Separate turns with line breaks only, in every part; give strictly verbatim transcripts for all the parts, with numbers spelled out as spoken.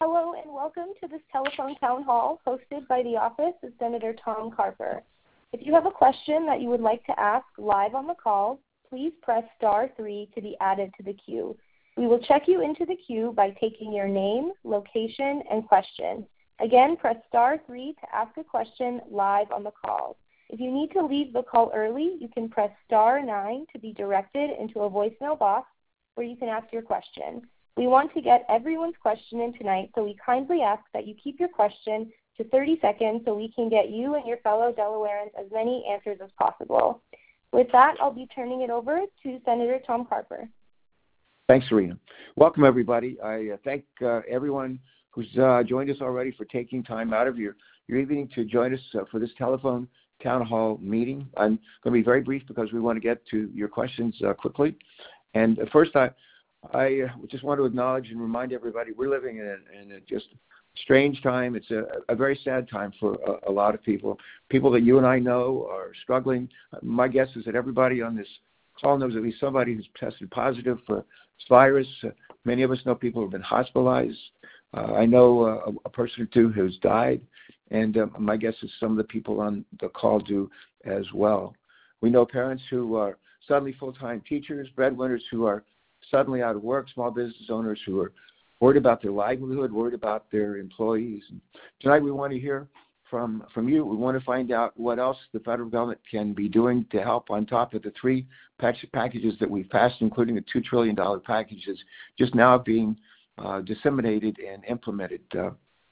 Hello and welcome to this telephone town hall hosted by the office of Senator Tom Carper. If you have a question that you would like to ask live on the call, please press star three to be added to the queue. We will check you into the queue by taking your name, location, and question. Again, press star three to ask a question live on the call. If you need to leave the call early, you can press star nine to be directed into a voicemail box where you can ask your question. We want to get everyone's question in tonight, so we kindly ask that you keep your question to thirty seconds so we can get you and your fellow Delawareans as many answers as possible. With that, I'll be turning it over to Senator Tom Carper.
Thanks, Serena. Welcome, everybody. I uh, thank uh, everyone who's uh, joined us already for taking time out of your, your evening to join us uh, for this telephone town hall meeting. I'm going to be very brief because we want to get to your questions uh, quickly. And uh, first, I I uh, just want to acknowledge and remind everybody we're living in a, in a just strange time. It's a, a very sad time for a, a lot of people. People that you and I know are struggling. My guess is that everybody on this call knows at least somebody who's tested positive for this virus. Uh, many of us know people who have been hospitalized. Uh, I know uh, a, a person or two who's died, and uh, my guess is some of the people on the call do as well. We know parents who are suddenly full-time teachers, breadwinners who are suddenly out of work, small business owners who are worried about their livelihood, worried about their employees. And tonight we want to hear from, from you. We want to find out what else the federal government can be doing to help on top of the three packages that we've passed, including the two trillion dollars packages just now being uh, disseminated and implemented. Uh,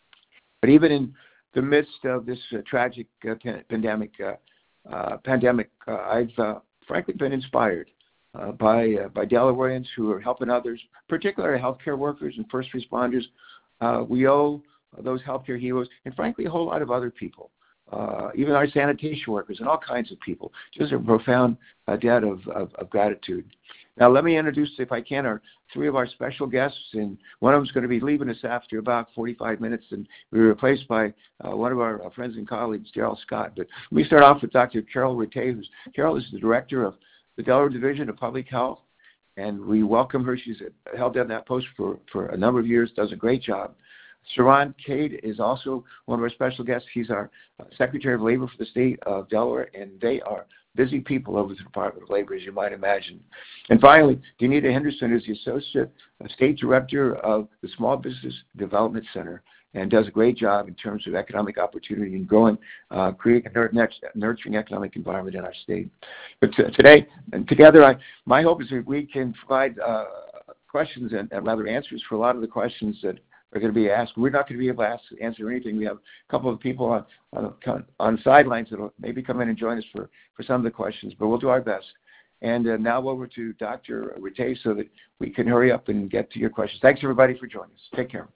but even in the midst of this uh, tragic uh, pandemic, uh, uh, pandemic uh, I've uh, frankly been inspired Uh, by uh, by Delawareans who are helping others, particularly healthcare workers and first responders. Uh, we owe those healthcare heroes, and frankly, a whole lot of other people, uh, even our sanitation workers and all kinds of people, just a profound uh, debt of, of, of gratitude. Now, let me introduce, if I can, our three of our special guests, and one of them is going to be leaving us after about forty-five minutes, and we're replaced by uh, one of our uh, friends and colleagues, Daryl Scott. But let me start off with Doctor Carol Rattay, who's Carol is the director of the Delaware Division of Public Health, and we welcome her. She's held down that post for, for a number of years, does a great job. Saran Cade is also one of our special guests. He's our uh, Secretary of Labor for the state of Delaware, and they are busy people over the Department of Labor, as you might imagine. And finally, Danita Henderson is the Associate State Director of the Small Business Development Center and does a great job in terms of economic opportunity and growing, uh, creating a nurturing economic environment in our state. But t- today, and together, I, my hope is that we can provide uh, questions and, and rather answers for a lot of the questions that are going to be asked. We're not going to be able to ask, answer anything. We have a couple of people on on, on sidelines that will maybe come in and join us for, for some of the questions, but we'll do our best. And uh, now over to Doctor Rattay so that we can hurry up and get to your questions. Thanks, everybody, for joining us. Take care.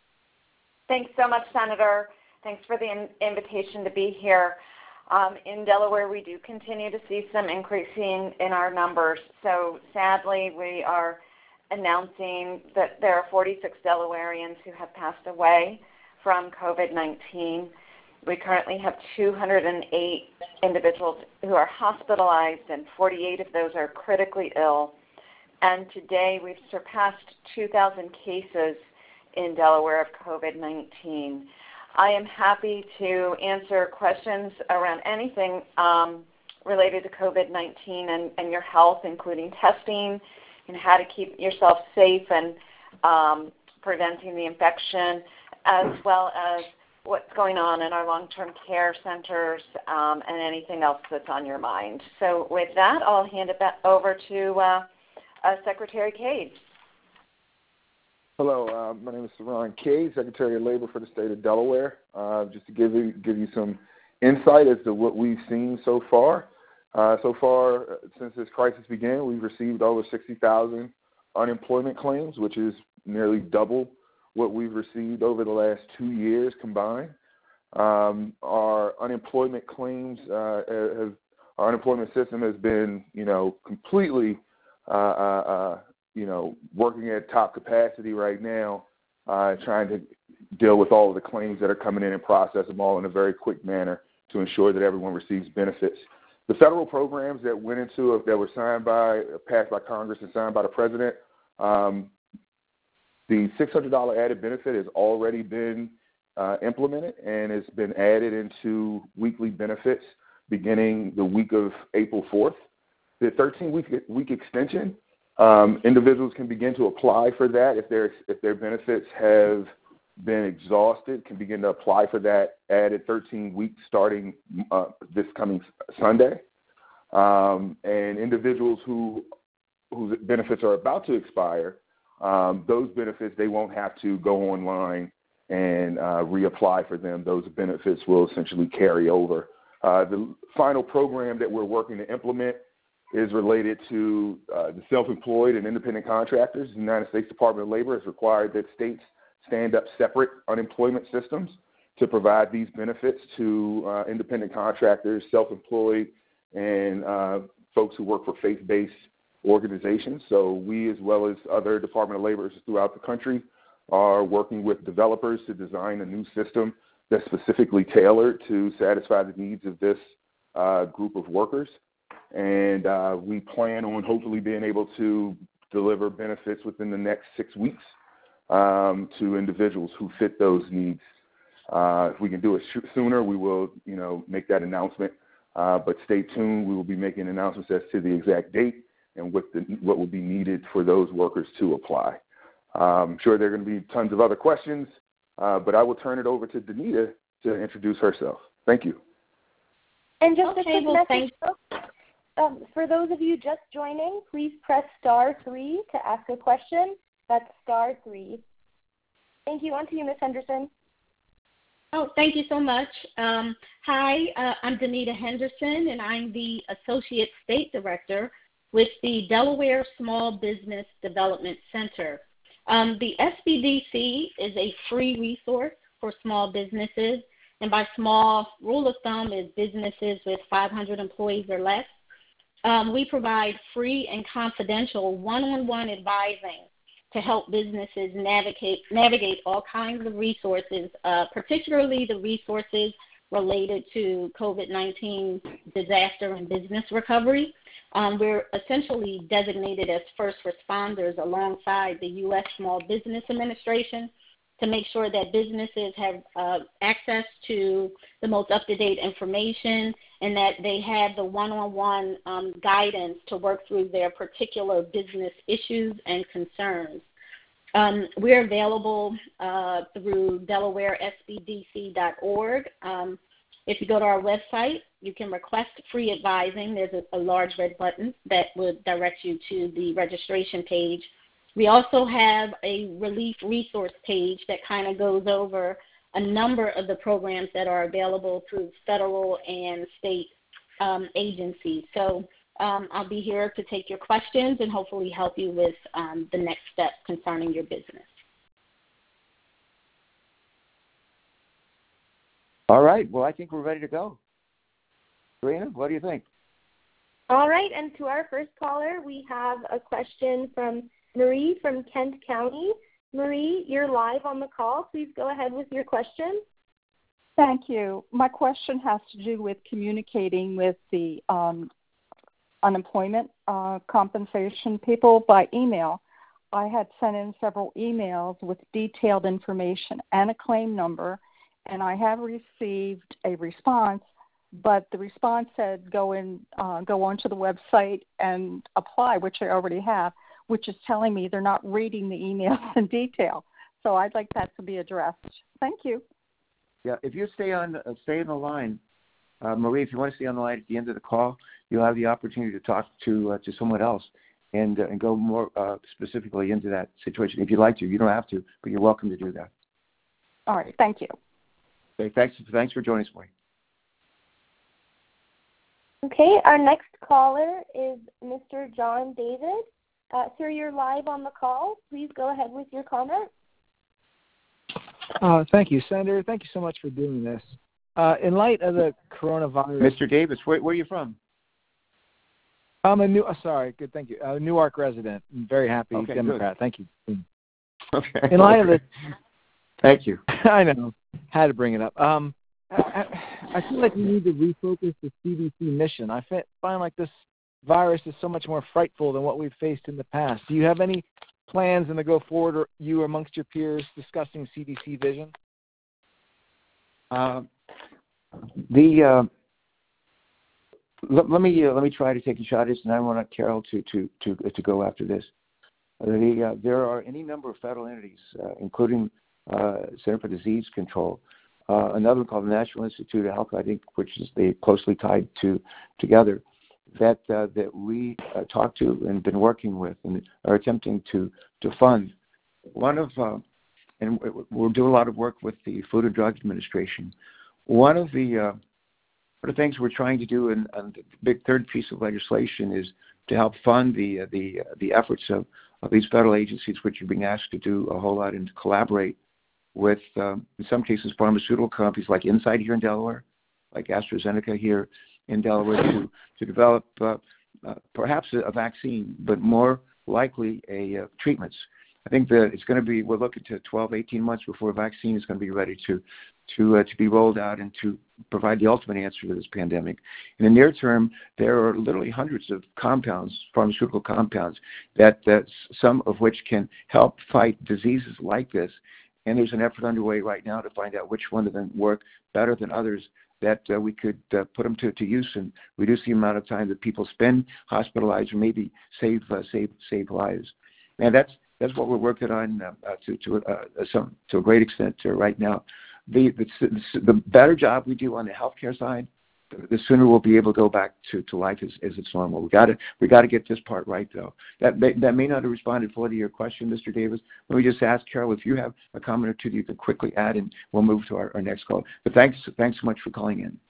Thanks so much, Senator. Thanks for the in- invitation to be here. Um, in Delaware, we do continue to see some increasing in our numbers. So sadly, we are announcing that there are forty-six Delawareans who have passed away from COVID nineteen. We currently have two hundred eight individuals who are hospitalized, and forty-eight of those are critically ill. And today, we've surpassed two thousand cases in Delaware of COVID nineteen. I am happy to answer questions around anything um, related to COVID nineteen and, and your health, including testing and how to keep yourself safe and um, preventing the infection, as well as what's going on in our long-term care centers um, and anything else that's on your mind. So with that, I'll hand it back over to uh, uh, Secretary Cade.
Hello, uh, my name is Saran Cade, Secretary of Labor for the state of Delaware. Uh, just to give you give you some insight as to what we've seen so far. Uh, so far, since this crisis began, we've received over sixty thousand unemployment claims, which is nearly double what we've received over the last two years combined. Um, our unemployment claims, uh, have, our unemployment system has been, you know, completely uh, uh, uh, you know, working at top capacity right now, uh, trying to deal with all of the claims that are coming in and process them all in a very quick manner to ensure that everyone receives benefits. The federal programs that went into it, that were signed by, passed by Congress and signed by the president, um, The six hundred dollars added benefit has already been uh, implemented and has been added into weekly benefits beginning the week of April fourth. The thirteen-week week extension, um, individuals can begin to apply for that if their if their benefits have been exhausted, can begin to apply for that added thirteen weeks starting uh, this coming Sunday. Um, and individuals who whose benefits are about to expire, um, those benefits, they won't have to go online and uh, reapply for them. Those benefits will essentially carry over. Uh, the final program that we're working to implement is related to uh, the self-employed and independent contractors. The United States Department of Labor has required that states stand up separate unemployment systems to provide these benefits to uh, independent contractors, self-employed, and uh, folks who work for faith-based organizations. So we, as well as other Department of Labor throughout the country, are working with developers to design a new system that's specifically tailored to satisfy the needs of this uh, group of workers. And uh, we plan on hopefully being able to deliver benefits within the next six weeks um, to individuals who fit those needs. Uh, if we can do it sh- sooner, we will, you know, make that announcement. Uh, but stay tuned. We will be making announcements as to the exact date and what the, what will be needed for those workers to apply. Um, I'm sure there are going to be tons of other questions, uh, but I will turn it over to Danita to introduce herself. Thank you.
And just
Okay,
a quick
well,
message, um, for those of you just joining, please press star three to ask a question. That's star three. Thank you. On to you, Miz Henderson.
Oh, thank you so much. Um, hi, uh, I'm Danita Henderson, and I'm the Associate State Director with the Delaware Small Business Development Center. Um, the S B D C is a free resource for small businesses, and by small, rule of thumb is businesses with five hundred employees or less. Um, we provide free and confidential one-on-one advising to help businesses navigate navigate all kinds of resources, uh, particularly the resources related to COVID nineteen disaster and business recovery. Um, we're essentially designated as first responders alongside the U S Small Business Administration to make sure that businesses have uh, access to the most up-to-date information and that they have the one-on-one um, guidance to work through their particular business issues and concerns. Um, we're available uh, through Delaware S B D C dot org. Um, if you go to our website, you can request free advising. There's a, a large red button that would direct you to the registration page. We also have a relief resource page that kind of goes over a number of the programs that are available through federal and state um, agencies. So um, I'll be here to take your questions and hopefully help you with um, the next steps concerning your business.
All right. Well, I think we're ready to go. Serena, what do you think?
All right. And to our first caller, we have a question from Marie from Kent County. Marie, you're live on the call. Please go ahead with your question.
Thank you. My question has to do with communicating with the um, unemployment uh, compensation people by email. I had sent in several emails with detailed information and a claim number, and I have received a response, but the response said go in, uh, go onto the website and apply, which I already have, which is telling me they're not reading the emails in detail. So I'd like that to be addressed. Thank you.
Yeah, if you stay on, uh, stay on the line, uh, Marie, if you want to stay on the line at the end of the call, you'll have the opportunity to talk to uh, to someone else and uh, and go more uh, specifically into that situation if you'd like to. You don't have to, but you're welcome to do that.
All right. Thank you.
Okay, thanks, thanks for joining us, Marie.
Okay, our next caller is Mister John David. Uh, sir, you're live on the call. Please go ahead with your comment.
Uh, thank you, Senator. Thank you so much for doing this. Uh, in light of the coronavirus,
Mister Davis, where, where are you from?
I'm a new. Uh, sorry, good. Thank you. A Newark resident. I'm very happy
Okay,
Democrat.
good.
Thank you.
Okay.
In light
okay.
of this,
thank you.
I know. Had to bring it up. Um, I, I feel like we need to refocus the C D C mission. I find like this virus is so much more frightful than what we've faced in the past. Do you have any plans in the go forward, or you amongst your peers discussing C D C vision?
Uh, the uh, let, let me uh, let me try to take a shot at this, and I want Carol to to to to go after this. The, uh, there are any number of federal entities, uh, including uh, Center for Disease Control, uh, another one called the National Institute of Health, I think, which is they closely tied to together, that uh, that we uh, talk to and been working with and are attempting to to fund. One of uh, and we're doing a lot of work with the Food and Drug Administration. One of the uh, one of the things we're trying to do, and the big third piece of legislation, is to help fund the uh, the uh, the efforts of, of these federal agencies, which are being asked to do a whole lot and to collaborate with, um, in some cases, pharmaceutical companies like Incyte here in Delaware, like AstraZeneca here in Delaware, to to develop uh, uh, perhaps a, a vaccine, but more likely a uh, treatments. I think that it's going to be, we're looking to twelve, eighteen months before a vaccine is going to be ready to to uh, to be rolled out and to provide the ultimate answer to this pandemic. In the near term, there are literally hundreds of compounds, pharmaceutical compounds, that, that some of which can help fight diseases like this. And there's an effort underway right now to find out which one of them work better than others, that uh, we could uh, put them to, to use and reduce the amount of time that people spend hospitalized, or maybe save uh, save save lives. And that's That's what we're working on uh, uh, to to uh, some to a great extent uh, right now. The, the the better job we do on the healthcare side, the sooner we'll be able to go back to, to life as, as it's normal. We got to we got to get this part right, though. That may, that may not have responded fully to your question, Mister Davis. Let me just ask Carol if you have a comment or two that you could quickly add, and we'll move to our, our next call. But thanks thanks so much for calling in.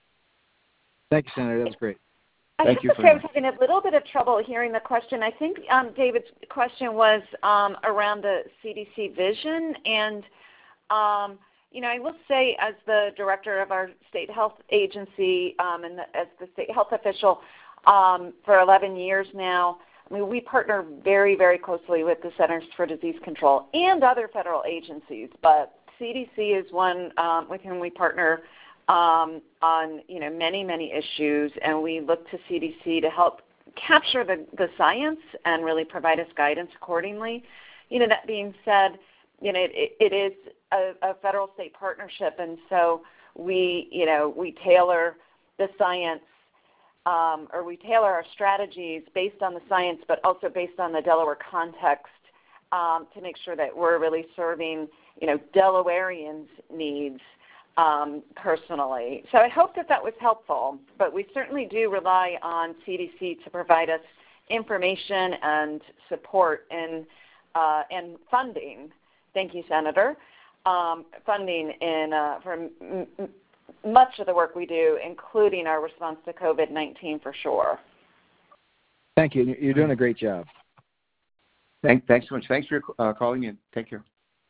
Thank you, Senator. That was great.
I
Thank
have
you
to
for
say I was
that.
having a little bit of trouble hearing the question. I think um, David's question was um, around the C D C vision. And, um, you know, I will say, as the director of our state health agency um, and the, as the state health official um, for eleven years now, I mean, we partner very, very closely with the Centers for Disease Control and other federal agencies. But C D C is one um, with whom we partner Um, on you know many many issues, and we look to C D C to help capture the, the science and really provide us guidance accordingly. You know, that being said, you know it, it is a, a federal state partnership, and so we you know we tailor the science um, or we tailor our strategies based on the science, but also based on the Delaware context um, to make sure that we're really serving you know Delawareans' needs. Um, personally. So I hope that that was helpful, but we certainly do rely on C D C to provide us information and support in, uh, and funding, thank you, Senator, um, funding in, uh, for m- m- much of the work we do, including our response to COVID nineteen for sure.
Thank you. You're doing a great job.
Thank, thanks so much. Thanks for uh, calling in. Take care.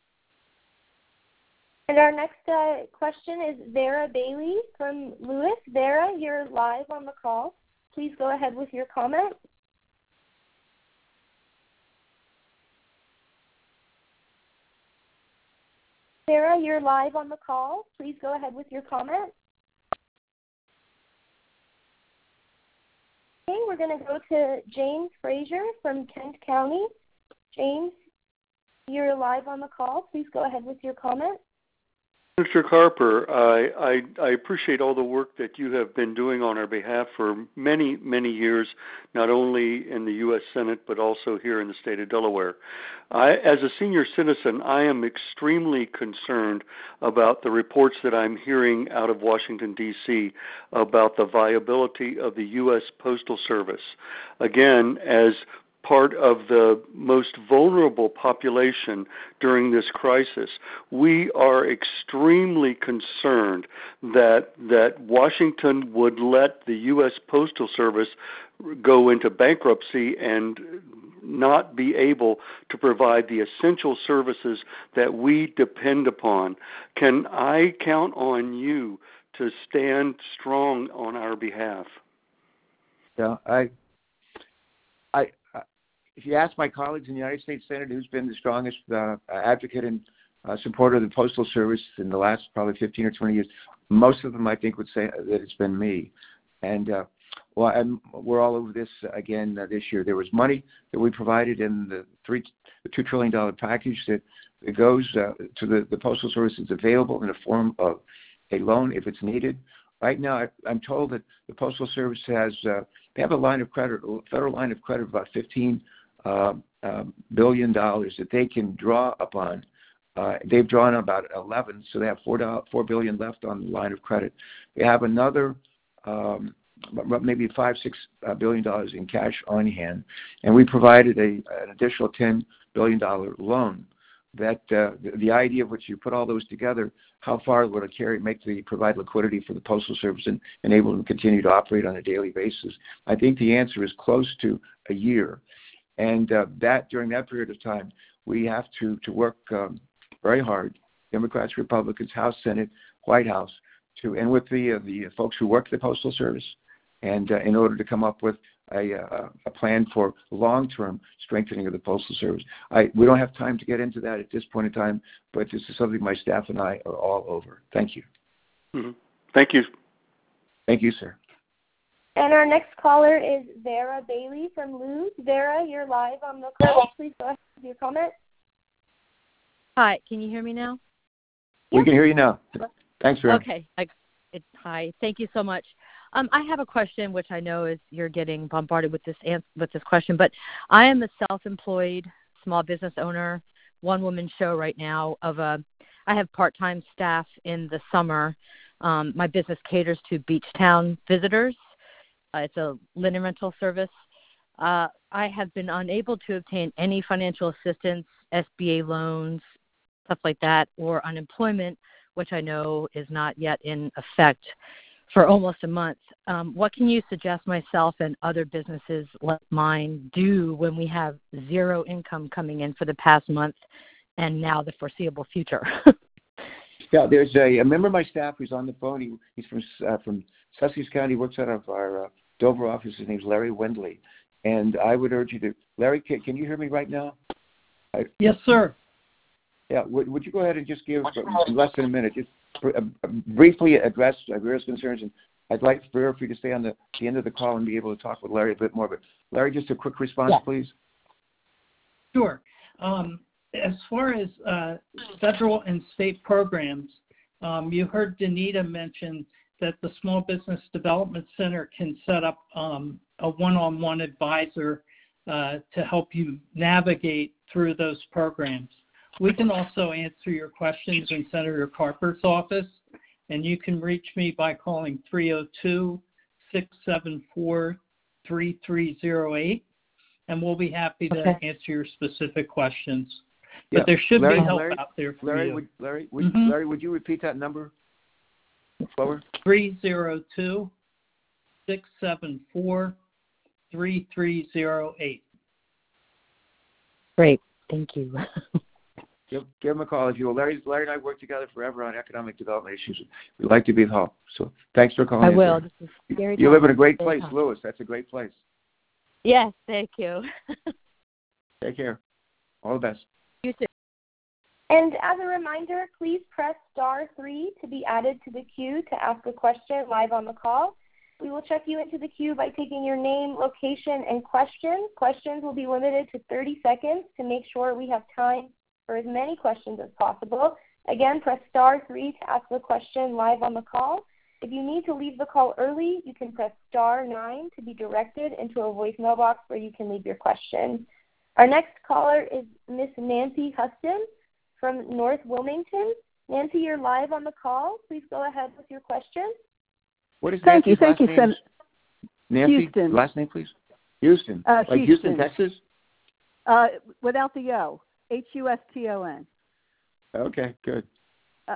And our next uh, question is Vera Bailey from Lewis. Vera, you're live on the call. Please go ahead with your comment. Vera, you're live on the call. Please go ahead with your comment. Okay, we're going to go to James Frazier from Kent County. James, you're live on the call. Please go ahead with your comment.
Mister Carper, I, I, I appreciate all the work that you have been doing on our behalf for many, many years, not only in the U S Senate, but also here in the state of Delaware. I, as a senior citizen, I am extremely concerned about the reports that I'm hearing out of Washington, D C about the viability of the U S Postal Service. Again, as part of the most vulnerable population during this crisis, we are extremely concerned that that Washington would let the U S Postal Service go into bankruptcy and not be able to provide the essential services that we depend upon. Can I count on you to stand strong on our behalf?
Yeah, I I If you ask my colleagues in the United States Senate who's been the strongest uh, advocate and uh, supporter of the Postal Service in the last probably fifteen or twenty years, most of them I think would say that it's been me. And uh, well, I'm, we're all over this again uh, this year. There was money that we provided in the three the two trillion dollars package that, that goes uh, to the, the Postal Service is available in the form of a loan if it's needed. Right now, I, I'm told that the Postal Service has, uh, they have a line of credit, a federal line of credit of about fifteen uh, uh, billion dollars that they can draw upon. Uh, they've drawn about eleven, so they have four, four billion dollars left on the line of credit. They have another um, maybe five, six uh, billion dollars in cash on hand, and we provided a, an additional ten billion dollars loan. That uh, the, the idea of which you put all those together, how far would it carry, make the provide liquidity for the Postal Service and enable them to continue to operate on a daily basis? I think the answer is close to a year, and uh, that during that period of time, we have to to work um, very hard, Democrats, Republicans, House, Senate, White House, to and with the uh, the folks who work the Postal Service, and uh, in order to come up with a, uh, a plan for long-term strengthening of the Postal Service. I, we don't have time to get into that at this point in time, but this is something my staff and I are all over. Thank you.
Mm-hmm. Thank you.
Thank you, sir.
And our next caller is Vera Bailey from Luz. Vera, you're live on the call. Please go ahead with your comment.
Hi, can you hear me now?
We yeah. can hear you now. Thanks, Vera.
Okay. I, it, hi, thank you so much. Um, I have a question, which I know is you're getting bombarded with this answer, with this question, but I am a self-employed small business owner, one-woman show right now. Of a, I have part-time staff in the summer. Um, my business caters to beach town visitors. Uh, it's a linen rental service. Uh, I have been unable to obtain any financial assistance, S B A loans, stuff like that, or unemployment, which I know is not yet in effect, for almost a month. Um, what can you suggest myself and other businesses like mine do when we have zero income coming in for the past month and now the foreseeable future?
Yeah, there's a, a member of my staff who's on the phone. He, he's from uh, from Sussex County, works out of our uh, Dover office. His name's Larry Wendley. And I would urge you to, Larry, can, can you hear me right now? I,
yes, sir.
Yeah, would, would you go ahead and just give less than a minute, just uh, briefly address uh, Vera's concerns, and I'd like Vera for you to stay on the, the end of the call and be able to talk with Larry a bit more. But Larry, just a quick response,
yeah.
please.
Sure. Um, as far as uh, federal and state programs, um, you heard Danita mention that the Small Business Development Center can set up um, a one-on-one advisor uh, to help you navigate through those programs. We can also answer your questions in Senator Carper's office, and you can reach me by calling three oh two, six seven four, three three oh eight, and we'll be happy to okay. answer your specific questions.
Yeah.
But there should
Larry,
be help
Larry,
out there for
Larry,
you.
Would, Larry, would,
mm-hmm.
Larry, would you repeat that number? Slower.
three oh two, six seven four, three three oh eight.
Great. Thank you.
Give, give him a call if you will. Larry, Larry and I work together forever on economic development issues. We'd like to be of help. So thanks for calling.
I will. This is very
you live in a great
very
place,
tough.
Lewis. That's a great place.
Yes, thank you.
Take care. All the best.
You too.
And as a reminder, please press star three to be added to the queue to ask a question live on the call. We will check you into the queue by taking your name, location, and question. Questions will be limited to thirty seconds to make sure we have time for as many questions as possible. Again, press star three to ask a question live on the call. If you need to leave the call early, you can press star nine to be directed into a voicemail box where you can leave your question. Our next caller is Miss Nancy Huston from North Wilmington. Nancy, you're live on the call. Please go ahead with your question.
What is
thank
Nancy's
you, thank
last
you,
name? Nancy,
Houston.
Last name, please. Houston.
Uh,
like
Houston.
Houston, Texas?
Uh, without the O. H U S T O N.
Okay, good.
Uh,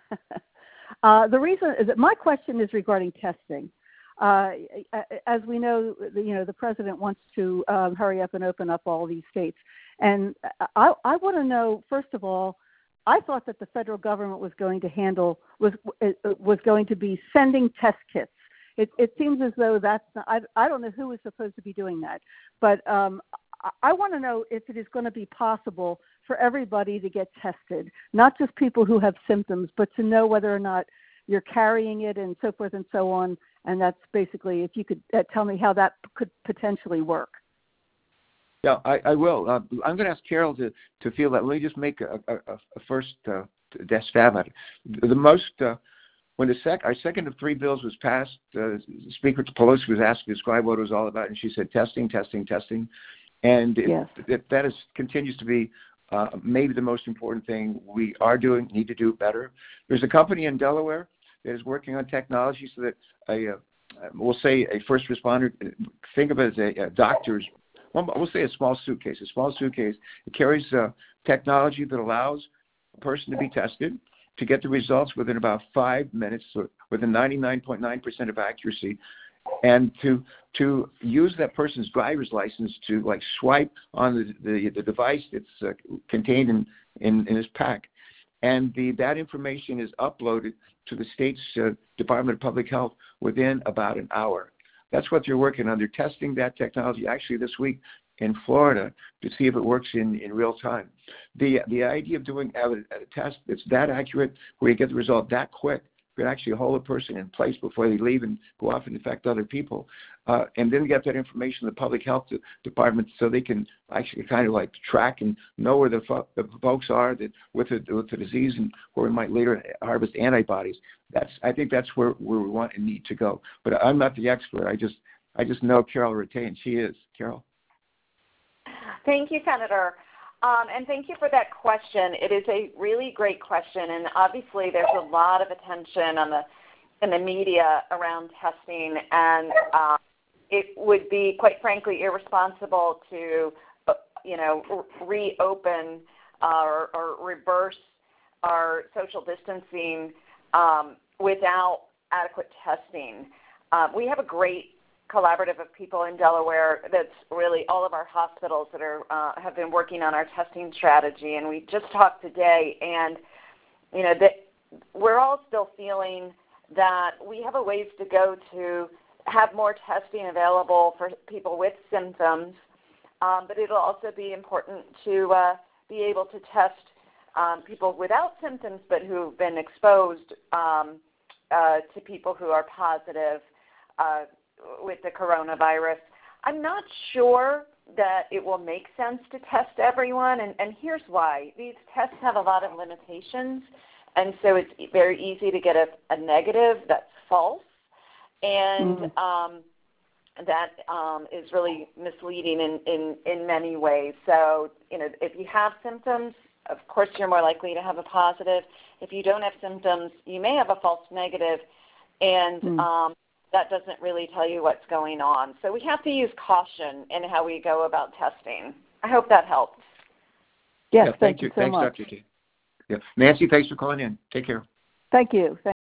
uh, the reason is that my question is regarding testing. Uh, as we know, you know, the president wants to um, hurry up and open up all these states. And I, I want to know, first of all, I thought that the federal government was going to handle, was was going to be sending test kits. It, it seems as though that's, not, I, I don't know who is supposed to be doing that, but um, I want to know if it is going to be possible for everybody to get tested, not just people who have symptoms, but to know whether or not you're carrying it and so forth and so on. And that's basically, if you could uh, tell me how that could potentially work.
Yeah, I, I will. Uh, I'm going to ask Carol to, to feel that. Let me just make a, a, a first uh, stab at it. The most, uh, when the sec, our second of three bills was passed, uh, Speaker Pelosi was asked to describe what it was all about, and she said testing, testing, testing. And
yes.
it, it, that is, continues to be uh, maybe the most important thing we are doing, need to do better. There's a company in Delaware that is working on technology so that a, uh, we'll say a first responder, think of it as a, a doctor's, well, we'll say a small suitcase. A small suitcase, it carries uh, technology that allows a person to be tested, to get the results within about five minutes, so within ninety-nine point nine percent of accuracy, and to to use that person's driver's license to like swipe on the the, the device that's uh, contained in, in, in his pack. And the, that information is uploaded to the state's uh, Department of Public Health within about an hour. That's what they're working on. They're testing that technology actually this week in Florida to see if it works in, in real time. The the idea of doing a, a test that's that accurate, where you get the result that quick, could actually hold a person in place before they leave and go off and infect other people, uh, and then get that information to the public health department so they can actually kind of like track and know where the, fo- the folks are that with the, with the disease and where we might later harvest antibodies. That's I think that's where, where we want and need to go. But I'm not the expert. I just I just know Carol Rattay, and she is. Carol.
Thank you, Senator. Um, and thank you for that question. It is a really great question, and obviously there's a lot of attention on the in the media around testing, and uh, it would be, quite frankly, irresponsible to, uh, you know, reopen uh, or, or reverse our social distancing um, without adequate testing. Uh, we have a great collaborative of people in Delaware that's really all of our hospitals that are uh, have been working on our testing strategy, and we just talked today, and you know that we're all still feeling that we have a ways to go to have more testing available for people with symptoms, um, but it'll also be important to uh, be able to test um, people without symptoms but who've been exposed um, uh, to people who are positive uh, with the coronavirus. I'm not sure that it will make sense to test everyone, and, and here's why. These tests have a lot of limitations, and so it's very easy to get a, a negative that's false, and mm-hmm. um, that um, is really misleading in, in, in many ways. So, you know, if you have symptoms, of course you're more likely to have a positive. If you don't have symptoms, you may have a false negative, and mm-hmm. um, that doesn't really tell you what's going on. So we have to use caution in how we go about testing. I hope that helps.
Yes,
yeah,
thank,
thank
you
you
so
thanks,
much.
Doctor T. Yeah. Nancy, thanks for calling in. Take care.
Thank you. Thank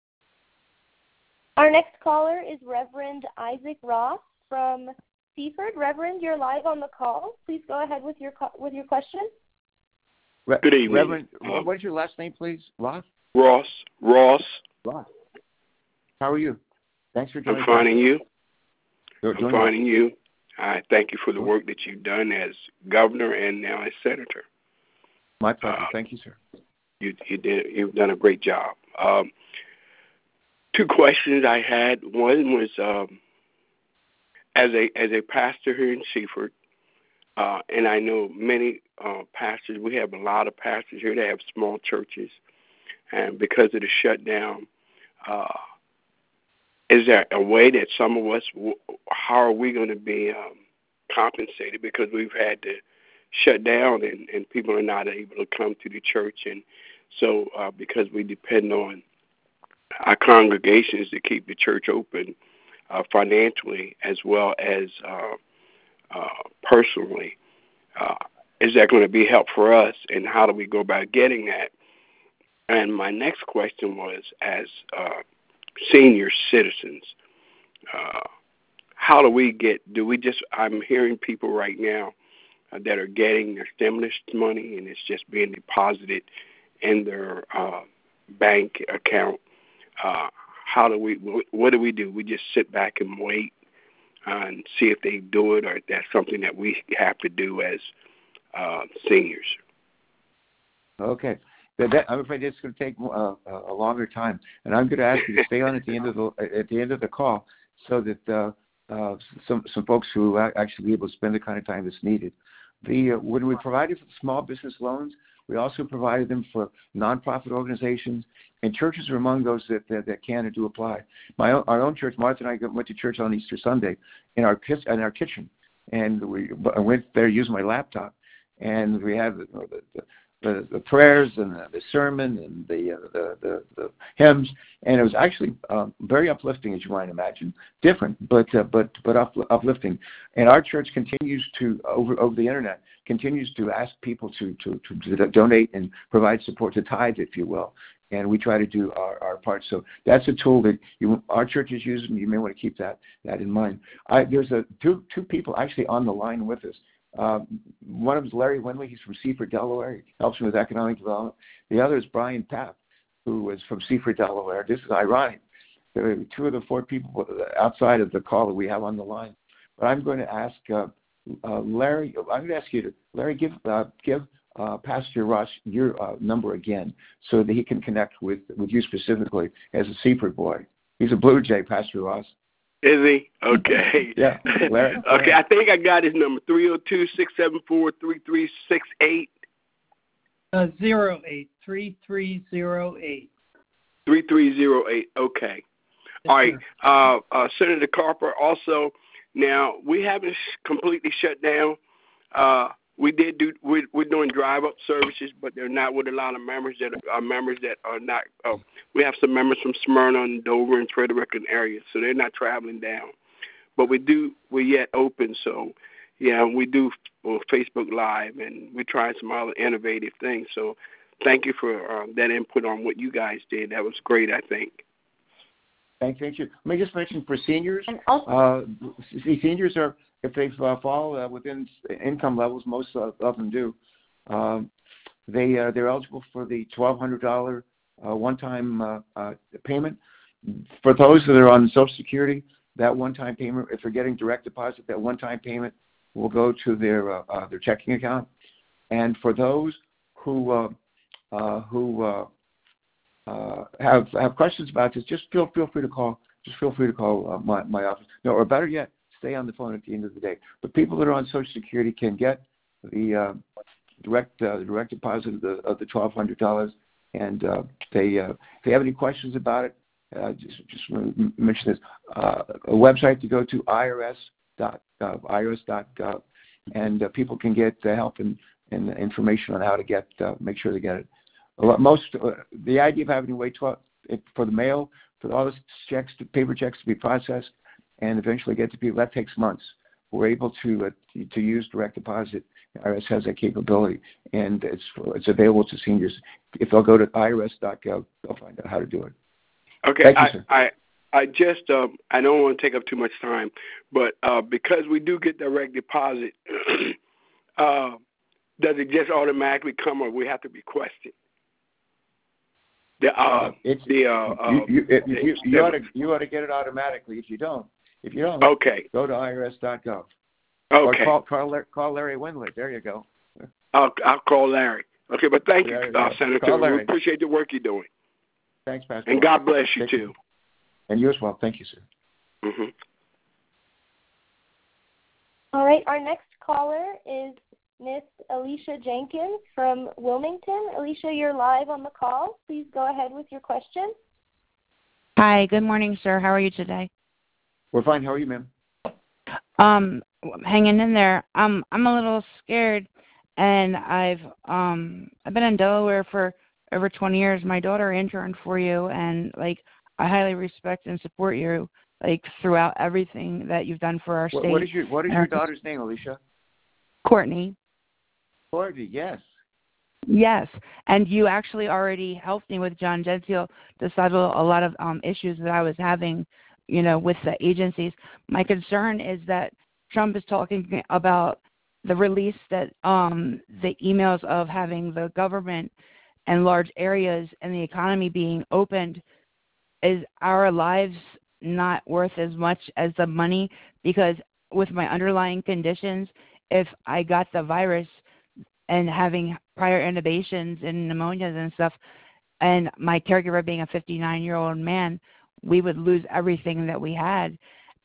Our next caller is Reverend Isaac Ross from Seaford. Reverend, you're live on the call. Please go ahead with your with your question.
Re-
Good evening.
Reverend,
um,
what is your last name, please? Ross?
Ross. Ross.
Ross. How are you? Thanks for joining
I'm finding you.
You're
I'm finding well. you. I thank you for the work that you've done as governor and now as senator.
My pleasure.
Uh,
thank you, sir.
You, you did. You've done a great job. Um, two questions I had. One was um, as a as a pastor here in Seaford, uh, and I know many uh, pastors. We have a lot of pastors here that have small churches, and because of the shutdown. Uh, Is there a way that some of us, how are we going to be um, compensated because we've had to shut down and, and people are not able to come to the church? And so uh, because we depend on our congregations to keep the church open uh, financially as well as uh, uh, personally, uh, is that going to be help for us, and how do we go about getting that? And my next question was, as uh, senior citizens, uh, how do we get, do we just, I'm hearing people right now uh, that are getting their stimulus money and it's just being deposited in their uh, bank account. Uh, how do we, what do we do? We just sit back and wait uh, and see if they do it, or if that's something that we have to do as uh, seniors.
Okay. That, I'm afraid it's going to take uh, a longer time, and I'm going to ask you to stay on at the end of the at the end of the call, so that uh, uh, some some folks who are actually able to spend the kind of time that's needed. The uh, when we provided for small business loans, we also provided them for nonprofit organizations, and churches are among those that that, that can and do apply. My own, our own church, Martha and I went to church on Easter Sunday in our in our kitchen, and we I went there using my laptop, and we had the the, the, the prayers and the, the sermon and the, uh, the the the hymns, and it was actually um, very uplifting, as you might imagine. Different, but uh, but but up, uplifting. And our church continues to over over the internet continues to ask people to to, to, to donate and provide support, to tithe, if you will. And we try to do our, our part. So that's a tool that you, our church is using. You may want to keep that that in mind. I, there's a two two people actually on the line with us. Uh, one of them is Larry Windley. He's from Seaford, Delaware. He helps me with economic development. The other is Brian Papp, who is from Seaford, Delaware. This is ironic. There are two of the four people outside of the call that we have on the line. But I'm going to ask uh, uh, Larry. I'm going to ask you to Larry give uh, give uh, Pastor Ross your uh, number again, so that he can connect with with you specifically as a Seaford boy. He's a Blue Jay, Pastor Ross.
Is he? Okay.
Yeah. Larry,
okay, I think I got his number, three oh two, six seven four, three three six eight.
Uh, zero eight, three three zero eight.
three three zero eight, okay. Yes, all right, uh, uh, Senator Carper, also, now, we haven't sh- completely shut down. Uh, we did do, we're, we're doing drive-up services, but they're not with a lot of members that are members that are not, uh, we have some members from Smyrna and Dover and Frederick and areas, so they're not traveling down. But we do, we're yet open, so, yeah, we do well, Facebook Live, and we're trying some other innovative things. So thank you for uh, that input on what you guys did. That was great, I think.
Thank, thank you. Let me just mention for seniors, uh, seniors are, if they uh, fall uh, within income levels, most of, of them do, um, they, uh, they're eligible for the twelve hundred dollars uh, one-time uh, uh, payment. For those that are on Social Security, that one-time payment, if they're getting direct deposit, that one-time payment will go to their uh, uh, their checking account. And for those who uh, uh, who uh, uh, have have questions about this, just feel feel free to call. Just feel free to call uh, my my office. No, or better yet, stay on the phone at the end of the day. But people that are on Social Security can get the uh, direct uh, direct deposit of the of the twelve hundred dollars. And uh, they uh, if they have any questions about it, uh, just just mention this uh, a website to go to I R S dot gov, I R S dot gov, and uh, people can get uh, help and, and information on how to get uh, make sure they get it. Most uh, the idea of having to wait twelve, for the mail for all the checks, to, paper checks to be processed, and eventually get to people, that takes months. We're able to uh, to, to use direct deposit. I R S has that capability, and it's it's available to seniors. If they'll go to I R S dot gov, they'll find out how to do it.
Okay,
Thank you,
I,
sir.
I I just um, I don't want to take up too much time, but uh, because we do get direct deposit, uh, does it just automatically come, or we have to request it? The uh,
uh, it's,
the uh,
you, you,
uh,
it, you, you ought to you ought to get it automatically. If you don't, if you don't,
okay,
go to I R S dot gov.
Okay.
Or call call, call Larry Windley. There you go.
I'll I'll call Larry. Okay, but thank
There
you,
you
uh,
go.
Senator.
Call
We
Larry.
appreciate the work you're doing.
Thanks, Pastor.
And God bless you
Thank
too.
You. And you as well. Thank you, sir.
Mm-hmm.
All right, our next caller is Miss Alicia Jenkins from Wilmington. Alicia, you're live on the call. Please go ahead with your question.
Hi, good morning, sir. How are you today?
We're fine. How are you, ma'am?
Um, hanging in there. Um, I'm a little scared, and I've um I've been in Delaware for over twenty years. My daughter interned for you, and like I highly respect and support you, like throughout everything that you've done for our
What,
state.
what is your What is your daughter's name, Alicia?
Courtney.
Courtney, yes.
Yes, and you actually already helped me with John Gentile to settle a lot of um, issues that I was having, you know, with the agencies. My concern is that Trump is talking about the release that um, the emails of having the government and large areas and the economy being opened. Is our lives not worth as much as the money? Because with my underlying conditions, if I got the virus and having prior intubations and pneumonias and stuff, and my caregiver being a fifty-nine-year-old man, we would lose everything that we had.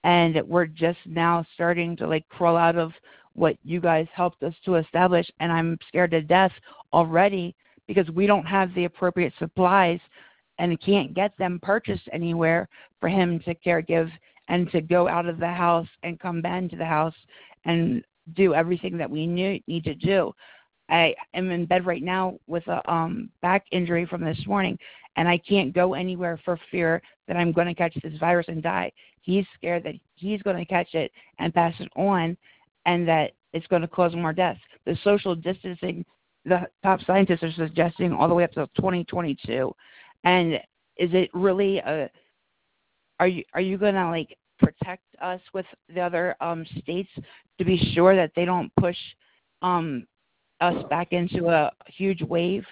and we're just now starting to like crawl out of what you guys helped us to establish, and I'm scared to death already because we don't have the appropriate supplies and can't get them purchased anywhere for him to caregive and to go out of the house and come back into the house and do everything that we need, need to do. I am in bed right now with a um, back injury from this morning, and I can't go anywhere for fear that I'm going to catch this virus and die. He's scared that he's going to catch it and pass it on, and that it's going to cause more deaths. The social distancing, the top scientists are suggesting all the way up to twenty twenty-two. And is it really a? Are you are you going to like protect us with the other um, states to be sure that they don't push um, us back into a huge wave?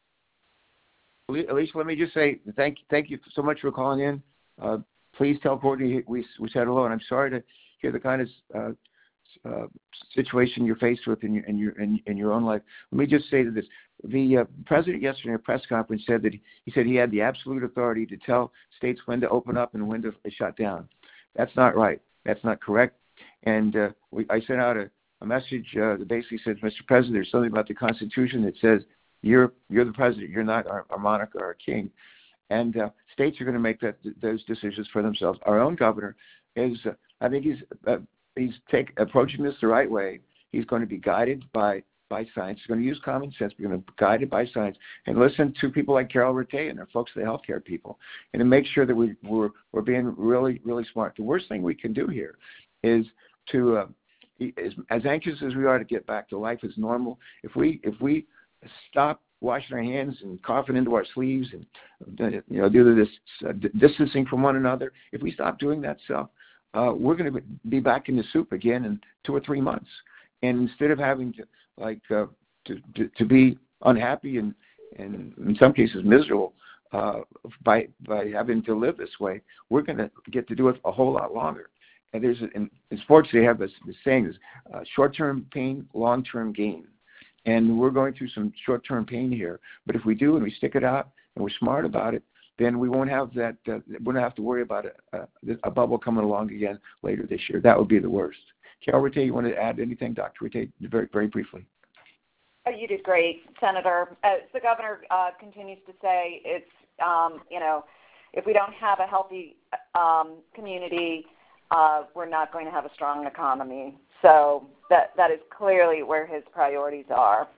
Alicia, let me just say thank thank you so much for calling in. Uh, please tell Courtney we we said hello, and I'm sorry to hear the kind of uh, uh, situation you're faced with in your in your in, in your own life. Let me just say to this: the uh, president yesterday in a press conference said that he, he said he had the absolute authority to tell states when to open up and when to shut down. That's not right. That's not correct. And uh, we, I sent out a, a message uh, that basically says, Mister President, there's something about the Constitution that says you're you're the president. You're not our, our monarch or our king. And uh, states are going to make that those decisions for themselves. Our own governor is, uh, I think he's uh, he's take, approaching this the right way. He's going to be guided by by science. He's going to use common sense. We're going to be guided by science and listen to people like Carol Rattay and our folks, the healthcare people, and to make sure that we, we're, we're being really, really smart. The worst thing we can do here is to, uh, as, as anxious as we are to get back to life as normal, if we if we stop washing our hands and coughing into our sleeves and, you know, do this uh, distancing from one another, if we stop doing that stuff, uh, we're going to be back in the soup again in two or three months. And instead of having to, like, uh, to, to to be unhappy and, and in some cases miserable uh, by by having to live this way, we're going to get to do it a whole lot longer. And there's a, in, in sports they have this, this saying is uh, short-term pain, long-term gain. And we're going through some short-term pain here. But if we do and we stick it out and we're smart about it, then we won't have that. Uh, we won't have to worry about a, a, a bubble coming along again later this year. That would be the worst. Carol Rattay, you want to add anything, Doctor Rattay, very, very briefly?
Oh, you did great, Senator. As the governor uh, continues to say, it's, um, you know, if we don't have a healthy um, community, uh, we're not going to have a strong economy. So that that is clearly where his priorities are.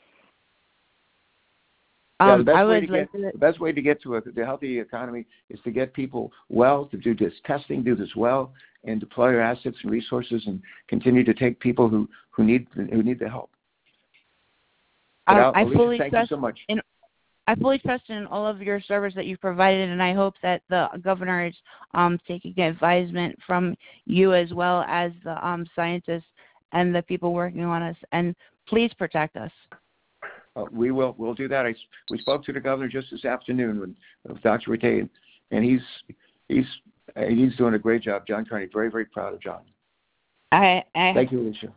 Yeah, the best,
um,
way to get, the best way to get to a the healthy economy is to get people well, to do this testing, do this well, and deploy our assets and resources, and continue to take people who, who need who need the help.
Um,
Al,
I
Alicia,
fully
thank
trust
you so much.
In, I fully trust in all of your service that you've provided, and I hope that the governor is um, taking advisement from you as well as the um, scientists and the people working on us. And please protect us.
Uh, we will. We'll do that. I, we spoke to the governor just this afternoon with, with Doctor Rattay, and he's he's he's doing a great job. John Carney, very very proud of John.
I, I
thank you, Alicia.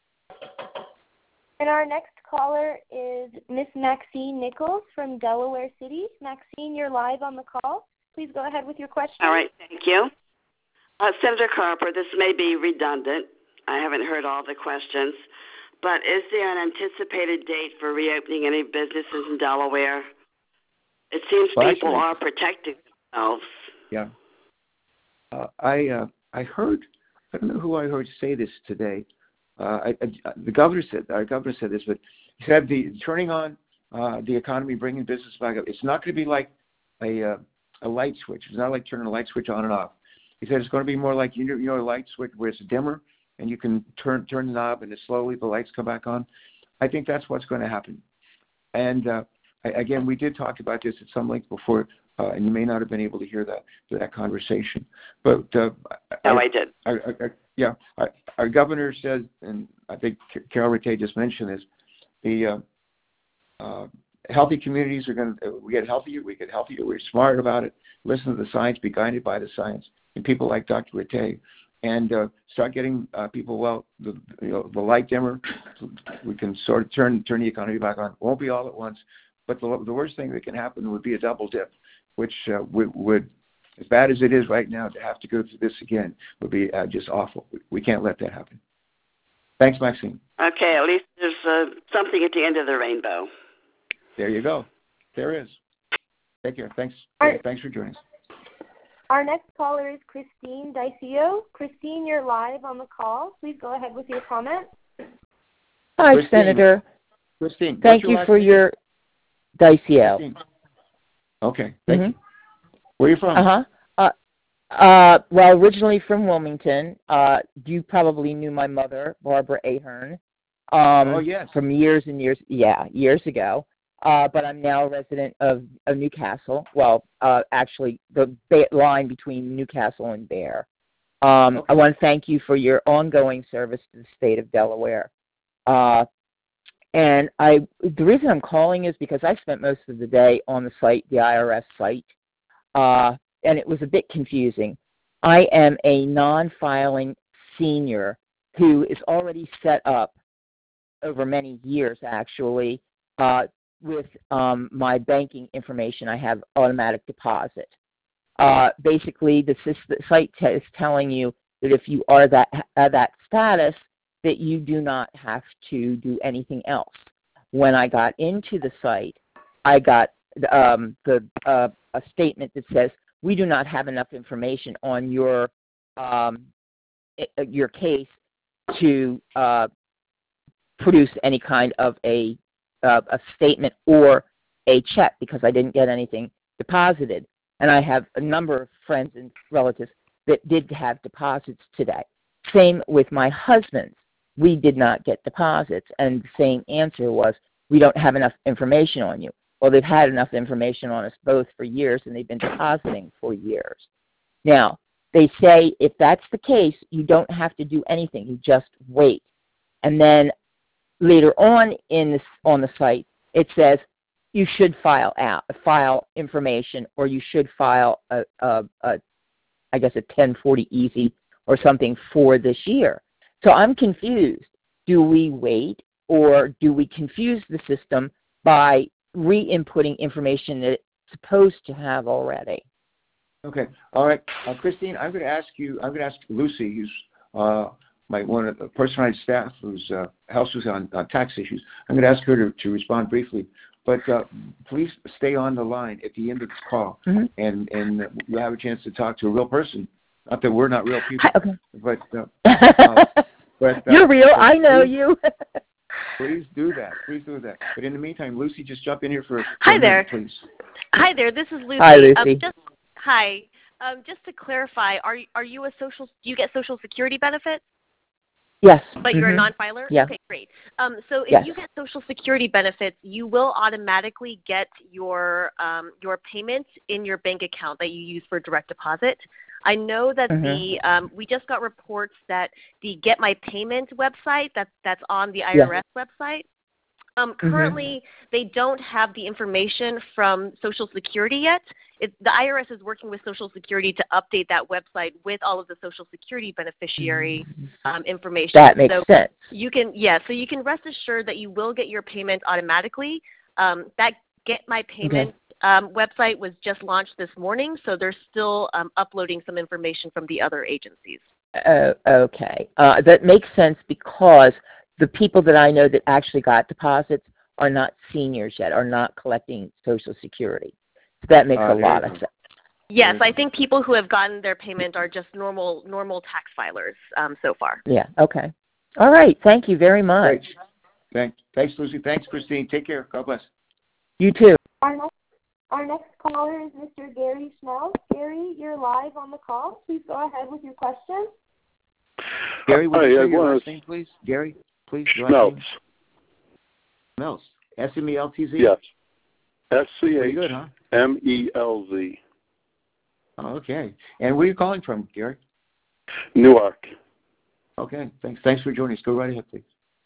And our next caller is Miss Maxine Nichols from Delaware City. Maxine, you're live on the call. Please go ahead with your question.
All right, thank you. Uh, Senator Carper, this may be redundant. I haven't heard all the questions, but is there an anticipated date for reopening any businesses in Delaware? It seems
well,
people
actually,
are protecting themselves.
Yeah. Uh, I uh, I heard, I don't know who I heard say this today. Uh, I, I, the governor said, our governor said this, but he said the turning on uh, the economy, bringing business back up, it's not going to be like a uh, a light switch. It's not like turning a light switch on and off. He said it's going to be more like, you know, you know a light switch where it's dimmer and you can turn turn the knob and then slowly the lights come back on. I think that's what's going to happen. And uh, I, again, we did talk about this at some length before, uh, and you may not have been able to hear that that conversation. But uh,
no,
our,
I did.
Our, our, yeah, our, our governor says, and I think Carol Rattay just mentioned this, the uh, uh, healthy communities are going to, we get healthier, we get healthier, we're smart about it, listen to the science, be guided by the science, and people like Doctor Rattay, and uh, start getting uh, people, well, the, you know, the light dimmer, we can sort of turn turn the economy back on. It won't be all at once, but the, the worst thing that can happen would be a double dip, which uh, would, would as bad as it is right now, to have to go through this again would be uh, just awful. We can't let that happen. Thanks, Maxine.
Okay, at least there's uh, something at the end of the rainbow.
There you go. There is. Take care. Thanks.
Right.
Thanks for joining us.
Our next caller is Christine Dicio. Christine, you're live on the call. Please go ahead with your comment.
Hi,
Christine.
Senator.
Christine,
thank you for
name?
your Dicio.
Christine. Okay, thank
mm-hmm.
you. Where are you from?
Uh-huh. Uh, uh, well, originally from Wilmington. Uh, you probably knew my mother, Barbara Ahern. Um,
oh, yes.
From years and years, yeah, years ago. Uh, but I'm now a resident of, of Newcastle. Well, uh, actually, the ba- line between Newcastle and Bear. Um,
okay.
I want to thank you for your ongoing service to the state of Delaware. Uh, and I, the reason I'm calling is because I spent most of the day on the site, the I R S site, uh, and it was a bit confusing. I am a non-filing senior who is already set up over many years, actually, uh, with um, my banking information. I have automatic deposit. Uh, basically, the, the site t- is telling you that if you are that uh, that status, that you do not have to do anything else. When I got into the site, I got um, the uh, a statement that says, we do not have enough information on your um, your case to uh, produce any kind of a uh, a statement or a check, because I didn't get anything deposited. And I have a number of friends and relatives that did have deposits today. Same with my husband's. We did not get deposits, and the same answer was, we don't have enough information on you. Well, they've had enough information on us both for years, and they've been depositing for years. Now, they say if that's the case, you don't have to do anything. You just wait. And then later on in this, on the site, it says you should file out file information, or you should file a, a, a I guess a ten forty easy or something for this year. So I'm confused. Do we wait, or do we confuse the system by re-inputting information that it's supposed to have already?
Okay. All right. Uh, Christine, I'm going to ask you, I'm going to ask Lucy, who's uh, my one of the person on staff who's uh, helps us on uh, tax issues. I'm going to ask her to, to respond briefly. But uh, please stay on the line at the end of this call,
mm-hmm.
and, and we'll have a chance to talk to a real person. Not that we're not real people,
okay.
but, uh, uh, but uh,
you're real.
but
I know
please,
you.
Please do that. Please do that. But in the meantime, Lucy, just jump in here for, for
Hi
a
there.
minute, please.
Hi there. This is Lucy.
Hi, Lucy.
Um, just, hi. Um, just to clarify, are are you a social? Do you get Social Security benefits?
Yes.
But you're
mm-hmm.
a non-filer?
Yeah.
Okay, great. Um, so if
yes.
you get Social Security benefits, you will automatically get your um, your payments in your bank account that you use for direct deposit. I know that
mm-hmm.
the um, we just got reports that the Get My Payment website that's that's on the I R S
yeah.
website. Um, currently, mm-hmm. they don't have the information from Social Security yet. It, the I R S is working with Social Security to update that website with all of the Social Security beneficiary um, information.
That makes
so
sense.
You can, yeah, so you can rest assured that you will get your payment automatically. Um, that Get My Payment
okay.
um, website was just launched this morning, so they're still um, uploading some information from the other agencies.
Uh, okay. Uh, that makes sense, because the people that I know that actually got deposits are not seniors yet, are not collecting Social Security. So that makes
uh,
a lot of sense.
Yes, I think people who have gotten their payment are just normal normal tax filers um, so far.
Yeah, okay. All right. Thank you very much.
Great. Thanks, thanks, Lucy. Thanks, Christine. Take care. God bless.
You too.
Our next, our next caller is Mister Gary Schnell. Gary, you're live on the call. Please go ahead with your question.
Gary, would
Hi,
you say
I
your
was...
last name, please? Gary, please.
Schmeltz.
Schmeltz. S M E L T Z?
Yes. S C H M E L Z.
Oh, okay. And where are you calling from, Gary?
Newark.
Okay. Thanks. Thanks for joining us. Go right ahead, please.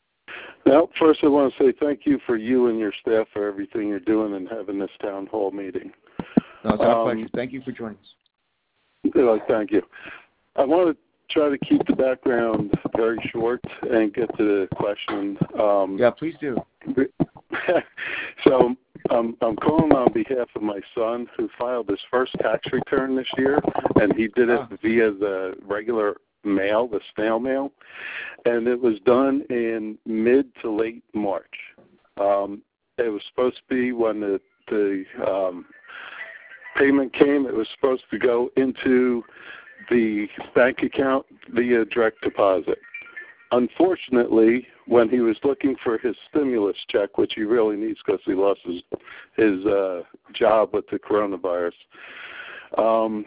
Well, first I want to say thank you for you and your staff for everything you're doing and having this town hall meeting.
No, it's our
um,
pleasure. Thank you for joining us.
Well, thank you. I want to try to keep the background very short and get to the question. Um,
yeah, please do.
So Um, I'm calling on behalf of my son who filed his first tax return this year, and he did it via the regular mail, the snail mail, and it was done in mid to late March. Um, it was supposed to be when the, the um, payment came, it was supposed to go into the bank account via direct deposit. Unfortunately, when he was looking for his stimulus check, which he really needs because he lost his, his uh, job with the coronavirus, um,